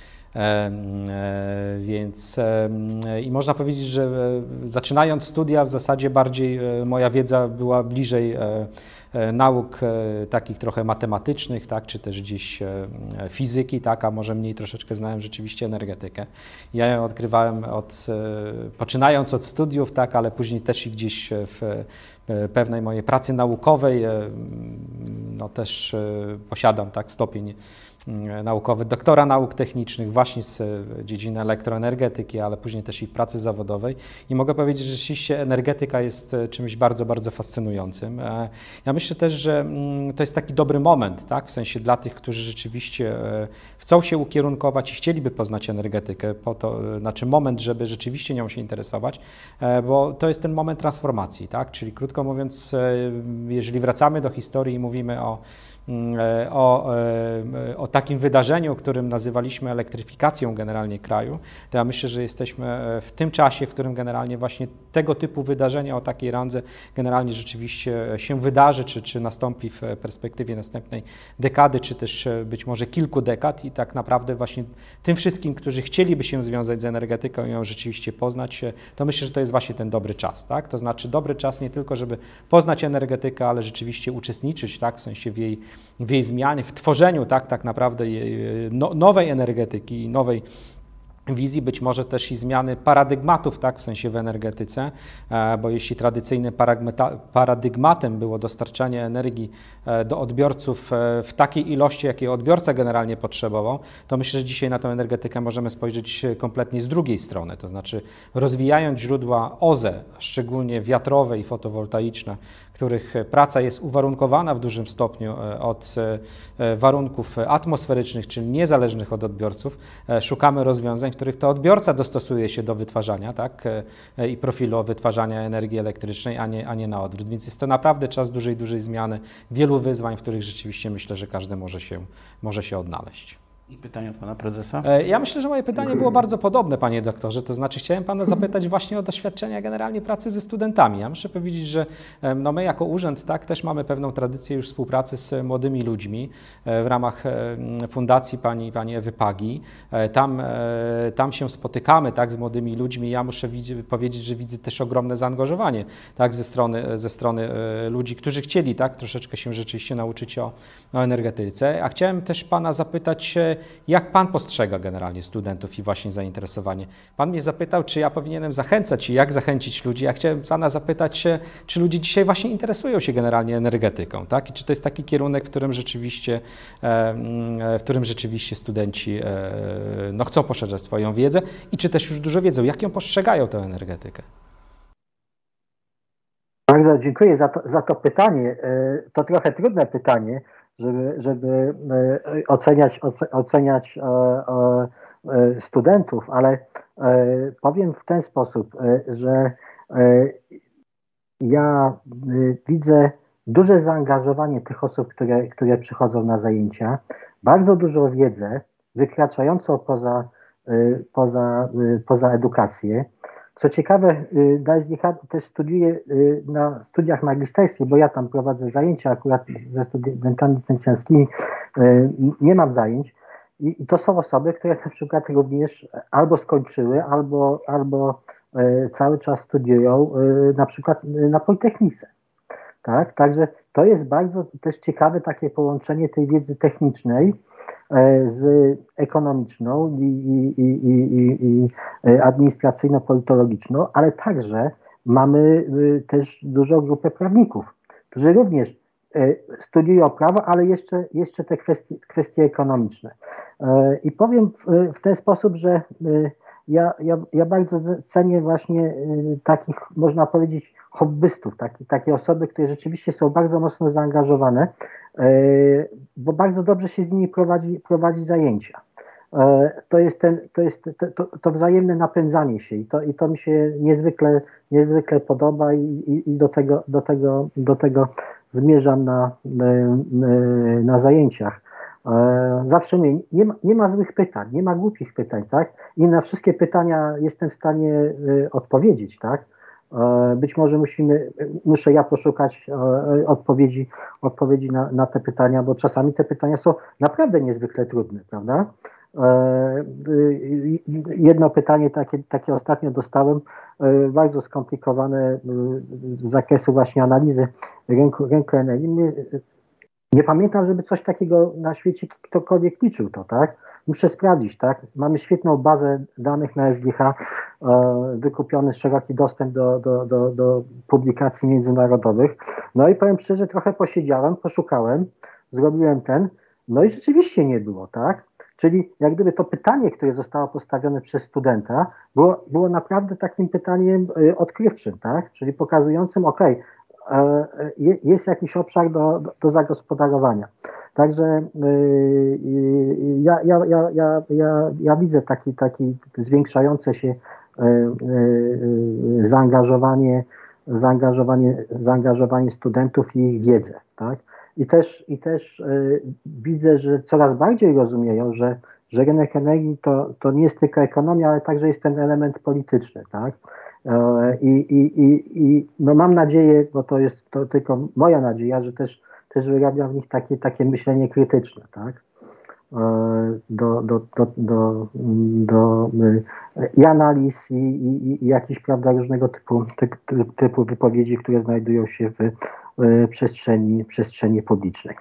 Więc i można powiedzieć, że zaczynając studia w zasadzie bardziej moja wiedza była bliżej nauk takich trochę matematycznych, tak, czy też gdzieś fizyki, tak, a może mniej troszeczkę znałem rzeczywiście energetykę. Ja ją odkrywałem poczynając od studiów, tak, ale później też i gdzieś w pewnej mojej pracy naukowej, no też posiadam tak stopień naukowy doktora nauk technicznych właśnie z dziedziny elektroenergetyki, ale później też i w pracy zawodowej i mogę powiedzieć, że rzeczywiście energetyka jest czymś bardzo, bardzo fascynującym. Ja myślę też, że to jest taki dobry moment, tak, w sensie dla tych, którzy rzeczywiście chcą się ukierunkować i chcieliby poznać energetykę, znaczy moment, żeby rzeczywiście nią się interesować, bo to jest ten moment transformacji, tak, czyli krótko mówiąc, jeżeli wracamy do historii i mówimy o takim wydarzeniu, którym nazywaliśmy elektryfikacją generalnie kraju, to ja myślę, że jesteśmy w tym czasie, w którym generalnie właśnie tego typu wydarzenia o takiej randze generalnie rzeczywiście się wydarzy, czy nastąpi w perspektywie następnej dekady, czy też być może kilku dekad i tak naprawdę właśnie tym wszystkim, którzy chcieliby się związać z energetyką i ją rzeczywiście poznać, to myślę, że to jest właśnie ten dobry czas, tak? To znaczy dobry czas nie tylko, żeby poznać energetykę, ale rzeczywiście uczestniczyć, tak? W sensie w jej zmianie, w tworzeniu tak naprawdę nowej energetyki i nowej wizji, być może też i zmiany paradygmatów, tak, w sensie w energetyce, bo jeśli tradycyjnym paradygmatem było dostarczanie energii do odbiorców w takiej ilości, jakiej odbiorca generalnie potrzebował, to myślę, że dzisiaj na tę energetykę możemy spojrzeć kompletnie z drugiej strony, to znaczy rozwijając źródła OZE, szczególnie wiatrowe i fotowoltaiczne, których praca jest uwarunkowana w dużym stopniu od warunków atmosferycznych, czyli niezależnych od odbiorców, szukamy rozwiązań, w których to odbiorca dostosuje się do wytwarzania, tak, i profilu wytwarzania energii elektrycznej, a nie na odwrót. Więc jest to naprawdę czas dużej zmiany, wielu wyzwań, w których rzeczywiście myślę, że każdy może się odnaleźć. I pytanie od pana prezesa? Ja myślę, że moje pytanie było bardzo podobne, panie doktorze, to znaczy chciałem pana zapytać właśnie o doświadczenia generalnie pracy ze studentami. Ja muszę powiedzieć, że no my jako urząd tak też mamy pewną tradycję już współpracy z młodymi ludźmi w ramach fundacji pani Ewy Pagi. Tam się spotykamy tak z młodymi ludźmi. Ja muszę powiedzieć, że widzę też ogromne zaangażowanie tak ze strony ludzi, którzy chcieli tak troszeczkę się rzeczywiście nauczyć o energetyce. A chciałem też pana zapytać, jak Pan postrzega generalnie studentów i właśnie zainteresowanie. Pan mnie zapytał, czy ja powinienem zachęcać i jak zachęcić ludzi. Ja chciałem Pana zapytać się, czy ludzie dzisiaj właśnie interesują się generalnie energetyką, tak? I czy to jest taki kierunek, w którym rzeczywiście studenci no, chcą poszerzać swoją wiedzę i czy też już dużo wiedzą, jak ją postrzegają tę energetykę. Bardzo dziękuję za to pytanie. To trochę trudne pytanie, żeby oceniać studentów, ale powiem w ten sposób, że ja widzę duże zaangażowanie tych osób, które przychodzą na zajęcia, bardzo dużą wiedzę wykraczającą poza edukację. Co ciekawe, na SGH też studiuję na studiach magisterskich, bo ja tam prowadzę zajęcia akurat ze studentami licencjackimi, nie mam zajęć. I to są osoby, które na przykład również albo skończyły, albo cały czas studiują na przykład na Politechnice. Tak? Także to jest bardzo też ciekawe takie połączenie tej wiedzy technicznej z ekonomiczną i administracyjno-politologiczną, ale także mamy też dużą grupę prawników, którzy również studiują prawo, ale jeszcze te kwestie ekonomiczne. I powiem w ten sposób, że ja bardzo cenię właśnie takich, można powiedzieć, hobbystów, takie osoby, które rzeczywiście są bardzo mocno zaangażowane, bo bardzo dobrze się z nimi prowadzi zajęcia. To jest to wzajemne napędzanie się i to mi się niezwykle podoba i do tego zmierzam na zajęciach. Zawsze nie ma złych pytań, nie ma głupich pytań, tak? I na wszystkie pytania jestem w stanie odpowiedzieć, tak? Być może muszę ja poszukać odpowiedzi na te pytania, bo czasami te pytania są naprawdę niezwykle trudne, prawda? Jedno pytanie takie ostatnio dostałem, bardzo skomplikowane z zakresu właśnie analizy rynku energii. Nie pamiętam, żeby coś takiego na świecie ktokolwiek liczył to, tak? Muszę sprawdzić, tak? Mamy świetną bazę danych na SGH, wykupiony szeroki dostęp do publikacji międzynarodowych. No i powiem szczerze, trochę posiedziałem, poszukałem, zrobiłem no i rzeczywiście nie było, tak? Czyli jak gdyby to pytanie, które zostało postawione przez studenta, było naprawdę takim pytaniem odkrywczym, tak? Czyli pokazującym, jest jakiś obszar do zagospodarowania. Także ja widzę taki zwiększające się zaangażowanie studentów i ich wiedzę, tak? I też widzę, że coraz bardziej rozumieją, że rynek energii to nie jest tylko ekonomia, ale także jest ten element polityczny, tak? No mam nadzieję, bo to tylko moja nadzieja, że też wyrabia w nich takie myślenie krytyczne, tak? I analiz i jakichś, prawda, różnego typu wypowiedzi, które znajdują się w przestrzeni publicznej.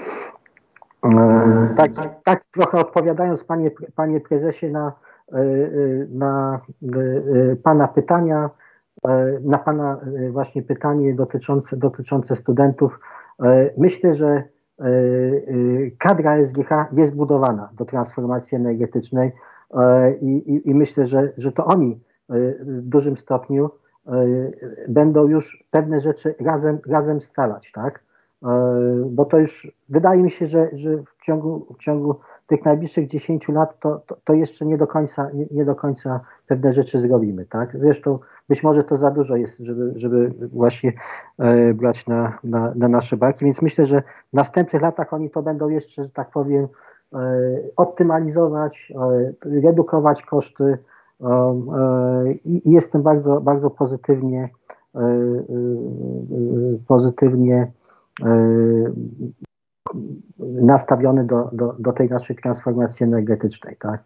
Tak trochę odpowiadając, panie prezesie, na pana pytania, na pana właśnie pytanie dotyczące studentów. Myślę, że kadra SGH jest budowana do transformacji energetycznej i myślę, że to oni w dużym stopniu będą już pewne rzeczy razem scalać, tak? Bo to już wydaje mi się, że w ciągu tych najbliższych 10 lat to jeszcze nie do końca pewne rzeczy zrobimy, tak? Zresztą być może to za dużo jest, żeby właśnie brać na nasze barki, więc myślę, że w następnych latach oni to będą jeszcze, że tak powiem, optymalizować, redukować koszty i jestem bardzo, bardzo pozytywnie nastawiony do tej naszej transformacji energetycznej, tak?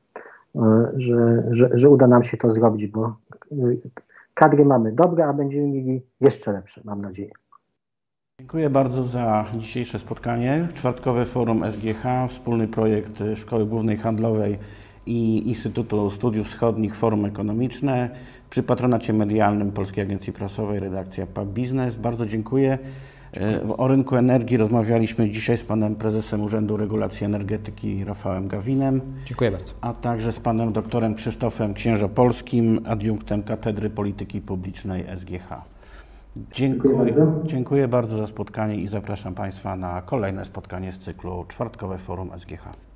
Że uda nam się to zrobić, bo kadry mamy dobre, a będziemy mieli jeszcze lepsze, mam nadzieję. Dziękuję bardzo za dzisiejsze spotkanie. Czwartkowe Forum SGH, wspólny projekt Szkoły Głównej Handlowej i Instytutu Studiów Wschodnich Forum Ekonomiczne przy patronacie medialnym Polskiej Agencji Prasowej, redakcja PAP Biznes. Bardzo dziękuję. O rynku energii rozmawialiśmy dzisiaj z panem prezesem Urzędu Regulacji Energetyki Rafałem Gawinem. Dziękuję bardzo. A także z panem doktorem Krzysztofem Księżopolskim, adiunktem Katedry Polityki Publicznej SGH. Dziękuję bardzo za spotkanie i zapraszam państwa na kolejne spotkanie z cyklu Czwartkowe Forum SGH.